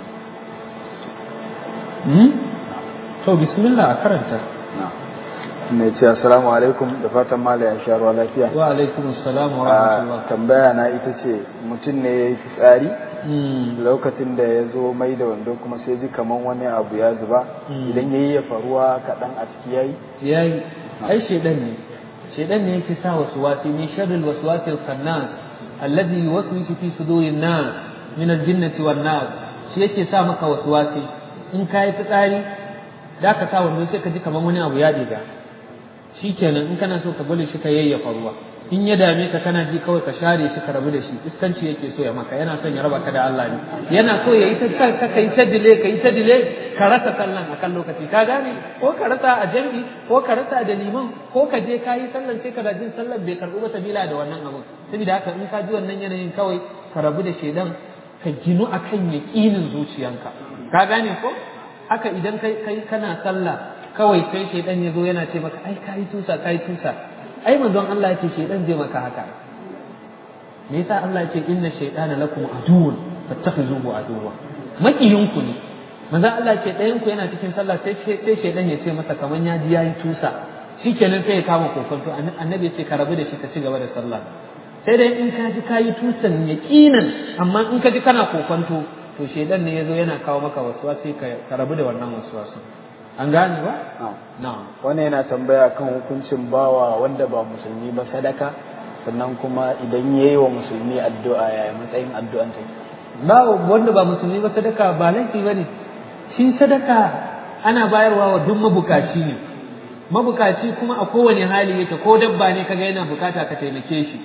hmm to bismillah a karanta. ne ce assalamu alaikum da fatan mala ya sha ruwa lafiya. Wa alaikum assalam wa rahmatullah. tambaya na ita ce mutum ne yayi fitsari lokacin da ya zo mai da wando kuma sai ji kaman wani abu ya zuba, idan yayi ya faruwa kaɗan a ciki yayi yayi ai shedan ne shedan ne yake sa wasu wasi min sharril waswasil khannas alladhi yuwaswisu fi sudurin nas min al-jinnati wan nas. Shi yake sa maka waswasi in kai fitsari da ka sa wando sai ka ji kaman wani abu ya diga, shikenan in kana so ka gole shi ka yayyafa ruwa, in ya dame ka kana ji kawai ka share shi ka rabu da shi. Iskanci yake so ya maka, yana son ya raba ka da Allah ne, yana so ya yi ta ka kai ta dile kai ta dile ka rasa sallan akan lokaci, ka gane, ko ka rasa a jami'i ko ka rasa da liman ko ka je ka yi sallan sai ka da jin sallan bai karɓi ba sabila da wannan abu. Saboda haka in ka ji wannan yanayin kawai ka rabu da shedan, ka ginu akan yaqinin zuciyanka, ka gane ko. Haka idan kai kai kana sallah kawai sai shedan ya zo yana ce maka ai kai tusa kai tusa, ai manzon Allah yake shedan zai maka haka. Me yasa Allah yake inna shaytana lakum aduwwun fattakhizuhu aduwwa, makiyinku ne. Manzon Allah yake ɗayan ku yana cikin sallah sai sai shedan ya ce masa kaman ya ji yayi tusa, shikenan sai ya kama kokonto. Annabi ya ce ka rabu da shi ka ci gaba da sallah. Sai dai in ka ji kayi tusan yaqinan, amma in ka ji kana kokonto to shedan ne yazo yana kawo maka waswasi ka rabu da wannan waswasi. An gane ba? Na'am. Wannan yana tambaya kan hukuncin bawa wanda ba musulmi ba sadaka, sannan kuma idan yayi wa musulmi addu'a yaya matsayin addu'an take? Ba wanda ba musulmi ba sadaka ba laifi bane. Shi sadaka ana bayarwa wa duk mabukaci ne. Mabukaci kuma a kowane hali yake, ko dabba ne kaga yana bukata ka taimake shi.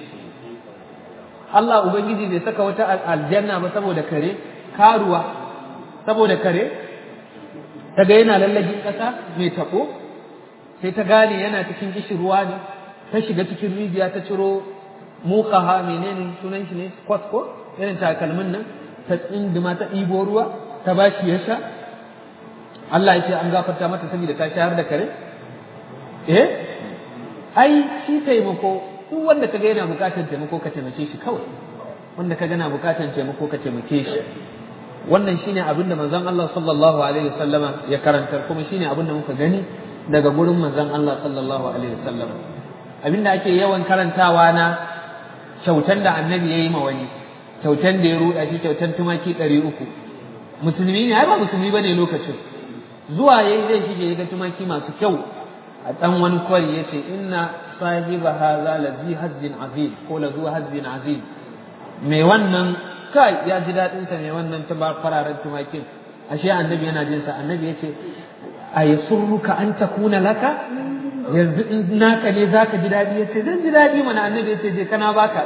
Allah ubangiji bai saka wata aljanna ba saboda kare, karuwa saboda kare ta ga yana lallagin ƙasa mai taɓo, sai ta gane yana cikin kishirwa ne, ta shiga cikin rijiya ta ciro muqaha menene sunan shi ne, kwasko irin takalmin nan, ta tsindima ta ɗibo ruwa ta bashi ya sha. Allah ya ce an gafarta mata saboda ta shayar da kare. eh ai shi taimako, duk wanda kaga yana bukatar taimako ka taimake shi kawai, wanda kaga yana bukatar taimako ka taimake shi. Wannan shine abin da manzon Allah sallallahu alaihi wasallama ya karantar, kuma shine abin da muka gani daga gurin manzon Allah sallallahu alaihi wasallam. Abin da ake yawan karantawa na kyautan da annabi ya yi ma wani, kyautan da ya ruɗa shi, kyautan tumaki ɗari uku. Musulmi ne, ai ba musulmi bane lokacin. Zuwa yayi zai shige ya ga tumaki masu kyau a ɗan wani kwari ya ce inna sahiba haza lazi hazzin azim ko lazu hazzin azim. Mai wannan kai ya ji daɗinsa mai wannan ta fararen tumakin, ashe annabi yana jinsa. Annabi ya ce a yasurruka an takuna laka, yanzu in naka ne za ka ji daɗi? Ya ce zan ji daɗi mana. Annabi ya ce je kana baka.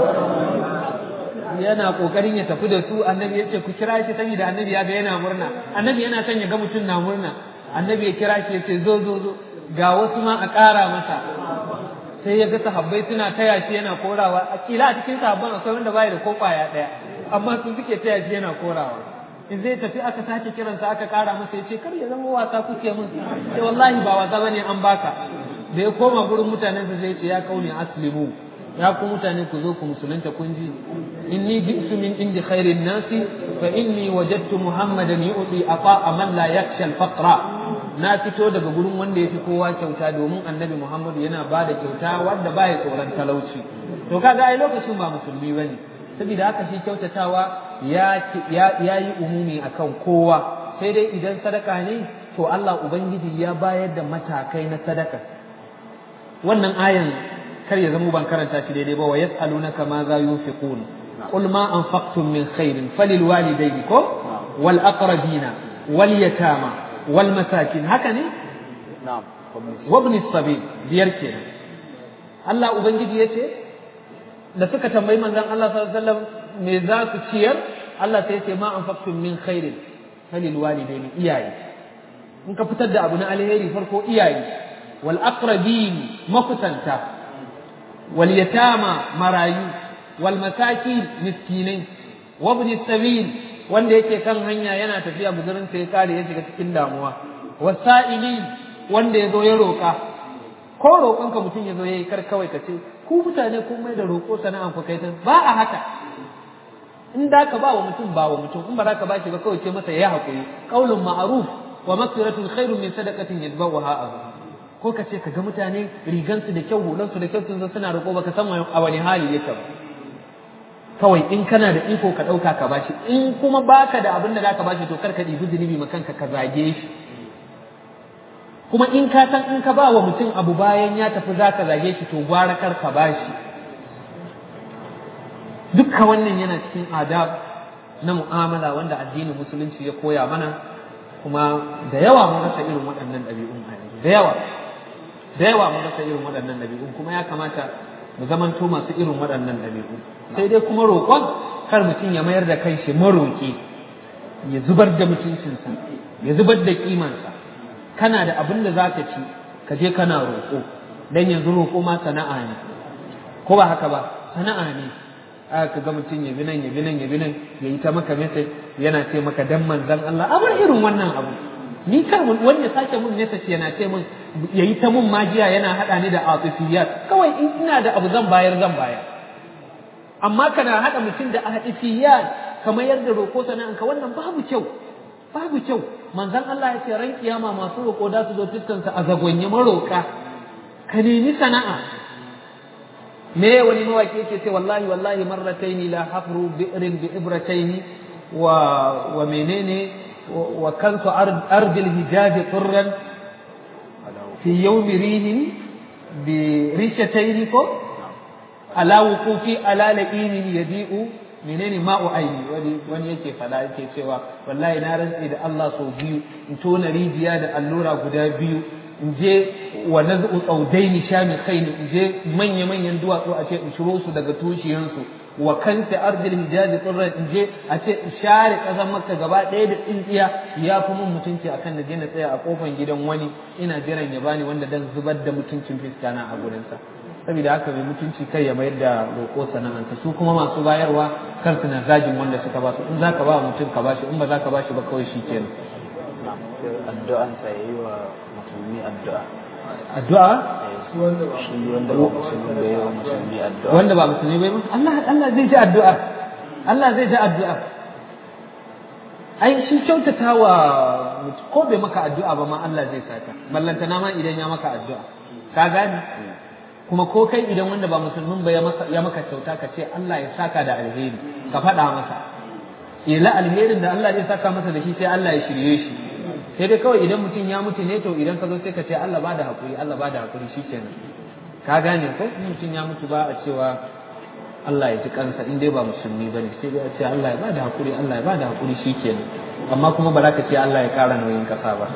Yana ƙoƙarin ya tafi da su. Annabi ya ce ku kira shi, saboda annabi ya ga yana murna. Annabi yana son ya ga mutum na murna. Annabi ya kira shi ya ce zo zo zo, ga wasu ma a ƙara masa. Sai ya ga sahabbai suna taya shi yana korawa. A kila a cikin sahabban akwai wanda bai da ko ƙwaya ɗaya, amma su suke taya shi yana korawa. in zai tafi aka sake kiransa aka kara masa ya ce kar ya zama wasa kuke mun sai wallahi ba wasa bane an baka da ya koma gurin mutanen sa sai ya ce ya kauni aslimu ya ku mutane ku zo ku musulunta kun ji inni ji'tu min indi khairin nasi fa inni wajadtu muhammadan yu'ti ata'a man la yakhsha al-faqra na fito daga gurin wanda yafi kowa kyauta domin annabi muhammadu yana bada kyauta wanda baya tsoron talauci to kaga ai lokacin ba musulmi bane saboda haka shi kyautatawa ya ya yi umumi akan kowa sai dai idan sadaka ne to Allah ubangiji ya bayar da matakai na sadaka wannan ayan kar ya zama ban karanta shi daidai ba wa yas'alunaka ma za yunfiqun qul ma anfaqtum min khairin falil walidayni ko wal aqrabina wal yatama wal masakin haka ne na'am wa ibn as-sabil biyar kenan Allah ubangiji yace da suka tambayi manzon Allah sallallahu alaihi wasallam me za su ciyar Allah sai yace ma anfaqtum min khairin falil walidayni iyaye in ka fitar da abu na alheri farko iyaye wal aqrabin makusanta واليتامى مرايو والمساكين مسكينين وابن السبيل wanda yake kan hanya yana tafiya guzurin sai kare ya shiga cikin damuwa wasa'ili wanda yazo ya roka ko roƙon ka mutun yazo yayi kar kawai kace ku mutane kun mai da roƙo sana'an ku kai ta ba a haka in da ka ba wa mutum ba wa mutum in ba za ka ba shi ba kawai ce masa yayi hakuri qaulun ma'ruf wa maghfiratun khairun min sadaqatin yatba'uha azu ko ka ce ka ga mutane rigansu da kyau hulansu da kyau sun zo suna roƙo baka san a wani hali yake ba kawai in kana da iko ka ɗauka ka bashi in kuma baka da abin da zaka bashi to kar ka ɗibi zunubi ma kanka ka zage shi kuma in ka san in ka ba wa mutum abu bayan ya tafi zaka zage shi to gwara kar ka bashi dukka wannan yana cikin adab na mu'amala wanda addinin musulunci ya koya mana kuma da yawa mun rasa irin waɗannan ɗabi'un a yanzu da yawa da yawa mun rasa irin waɗannan ɗabi'un kuma ya kamata mu zamanto masu irin waɗannan ɗabi'u sai dai kuma roƙon kar mutum ya mayar da kanshi maroƙi ya zubar da mutuncinsa ya zubar da kimansa kana da abin da zaka ci ka je kana roƙo dan yanzu roƙo ma sana'a ne ko ba haka ba sana'a ne aka ga mutum ya bi nan ya bi nan ya bi nan ya yi ta maka message yana ce maka dan manzon Allah abar irin wannan abu ni kar wani ya sake mun message yana ce mun yayi ta mun magiya yana hada ni da atifiyat kawai in ina da abu zan bayar zan bayar amma kana hada mutum da atifiyat kamar yadda roko sana'anka wannan babu kyau babu kyau manzon Allah ya ce ran kiyama masu roko da su zo fiskansa a zagonye maroka ka nemi sana'a me wani mawaki yake ce wallahi wallahi marrataini la hafru bi'rin bi ibrataini wa wa menene وكنت أرض الهجاج طرا في يوم ريه بريشتين على وقوفي على لئيم يضيء menene ma'u aini wani wani yake fada yake cewa wallahi na rantsi da Allah sau biyu in tona rijiya da allura guda biyu in je wa naz'u tsaudaini shami khaini in je manya manyan duwatsu a ce in shiro su daga tushiyansu wa kanta ardil hijaz turran in je a ce in share kasar makka gaba ɗaya da tsintsiya ya fi mun mutunci akan na je na tsaya a kofan gidan wani ina jiran ya bani wanda dan zubar da mutuncin fiskana a gurinsa saboda haka mai mutunci kai ya mayar da roƙo sana'anta su kuma masu bayarwa kar su na zagin wanda suka ba su in zaka ba mutum ka bashi in ba zaka bashi ba kawai shikenan addu'an sa yayi wa musulmi addu'a addu'a shi wanda ba musulmi bai yi wa musulmi addu'a wanda ba musulmi bai Allah Allah zai ji addu'a Allah zai ji addu'a ai shi kyautatawa ko bai maka addu'a ba ma Allah zai saka ballantana ma idan ya maka addu'a ka gani kuma ko kai idan wanda ba musulmin ba ya maka kyauta ka ce Allah ya saka da alheri ka faɗa masa ila alherin da Allah zai saka masa da shi sai Allah ya shirye shi sai dai kawai idan mutum ya mutu ne to idan ka zo sai ka ce Allah ba da hakuri Allah ba da hakuri shikenan ka gane ko mutum ya mutu ba a cewa Allah ya ji kansa in dai ba musulmi bane sai dai a ce Allah ya ba da hakuri Allah ya ba da hakuri shikenan amma kuma ba za ka ce Allah ya kara nauyin kasa ba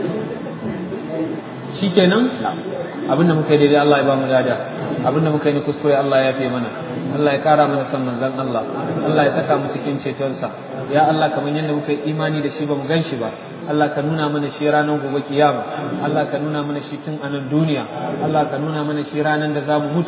shikenan abinda muka yi daidai Allah ya ba mu dada abinda muka yi kuskure Allah ya yafe mana Allah ya kara mana san manzon Allah Allah ya saka mu cikin cetonsa ya Allah kamar yadda muka yi imani da shi ba mu ganshi ba Allah ka nuna mana shi ranar gobe kiyama Allah ka nuna mana shi tun a nan duniya Allah ka nuna mana shi ranar da za mu mutu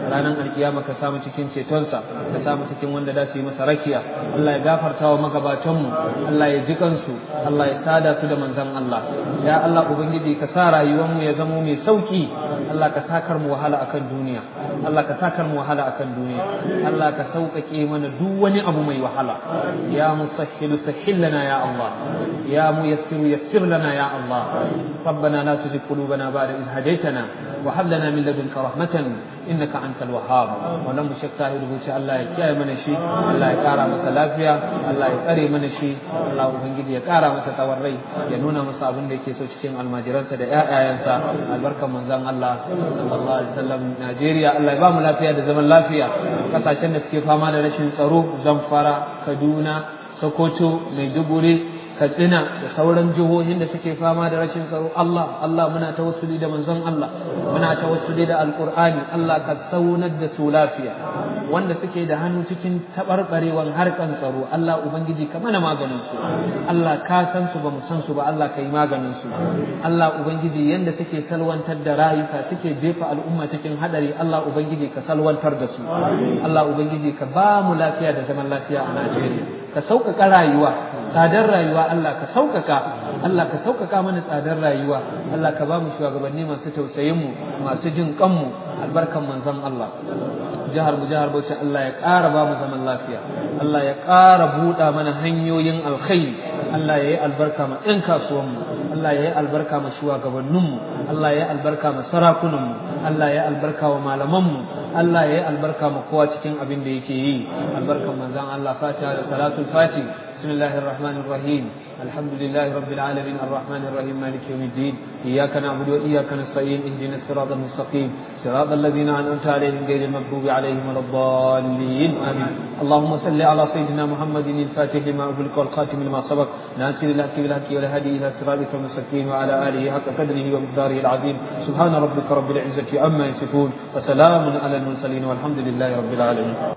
ranar alkiyama ka samu cikin cetonsa ka samu cikin wanda da su yi masa rakiya Allah ya gafarta wa magabatanmu Allah ya ji kansu Allah ya sada su da manzon Allah ya Allah ubangiji ka sa rayuwarmu ya zamo mai sauki Allah ka sakar mu wahala akan duniya Allah ka sakar mu wahala akan duniya Allah ka sauƙaƙe mana duk wani abu mai wahala ya musahhilu sahhil lana ya Allah ya muyassiru yassir lana ya Allah ربنا لا تزغ قلوبنا بعد إذ هديتنا وهب لنا من لدنك رحمة إنك أنت الوهاب ولم شكا يربوش الله يكيا من شيء الله يكارا مسلافيا الله يكري من شيء الله ubangiji ya kara masa tsawon rai ya nuna masa abin da yake so cikin almajiransa da ƴaƴayensa albarkan manzon Allah sallallahu alaihi wasallam Najeriya Allah ya ba mu lafiya da zaman lafiya kasashen da suke fama da rashin tsaro Zamfara Kaduna Sokoto Maiduguri Katsina da sauran jihohin da suke fama da rashin tsaro Allah Allah muna tawassuli da manzon Allah muna tawassuli da alqur'ani Allah ka saunar da su lafiya wanda suke da hannu cikin tabarbarewan harkan tsaro Allah ubangiji ka mana maganin su Allah ka san su ba mu san su ba Allah ka yi maganin su Allah ubangiji yanda suke salwantar da rayuka suke jefa al'umma cikin hadari Allah ubangiji ka salwantar da su Allah ubangiji ka ba mu lafiya da zaman lafiya a Najeriya ka sauƙaƙa rayuwa tsadar rayuwa Allah ka sauƙaƙa Allah ka sauƙaƙa mana tsadar rayuwa Allah ka ba mu shugabanni masu tausayin mu masu jin kanmu albarkan manzon Allah jihar mu jihar Bauchi Allah ya ƙara ba mu zaman lafiya Allah ya ƙara buɗa mana hanyoyin alkhairi Allah ya yi albarka ma ɗan kasuwan mu Allah ya yi albarka ma shugabannin mu Allah ya yi albarka ma sarakunan mu Allah ya yi albarka wa malaman mu Allah ya yi albarka ma kowa cikin abin da yake yi albarkan manzon Allah Fatiha da salatul Fatih بسم الله الرحمن الرحيم الحمد لله رب العالمين الرحمن الرحيم مالك يوم الدين إياك نعبد وإياك نستعين اهدنا الصراط المستقيم صراط الذين أنعمت عليهم غير المغضوب عليهم ولا الضالين آمين اللهم صل على سيدنا محمد الفاتح لما أغلق والخاتم لما سبق ناصر الحق بالحق والهادي إلى صراطك المستقيم وعلى آله حق قدره ومقداره العظيم سبحان ربك رب العزة عما يصفون وسلام على المرسلين والحمد لله رب العالمين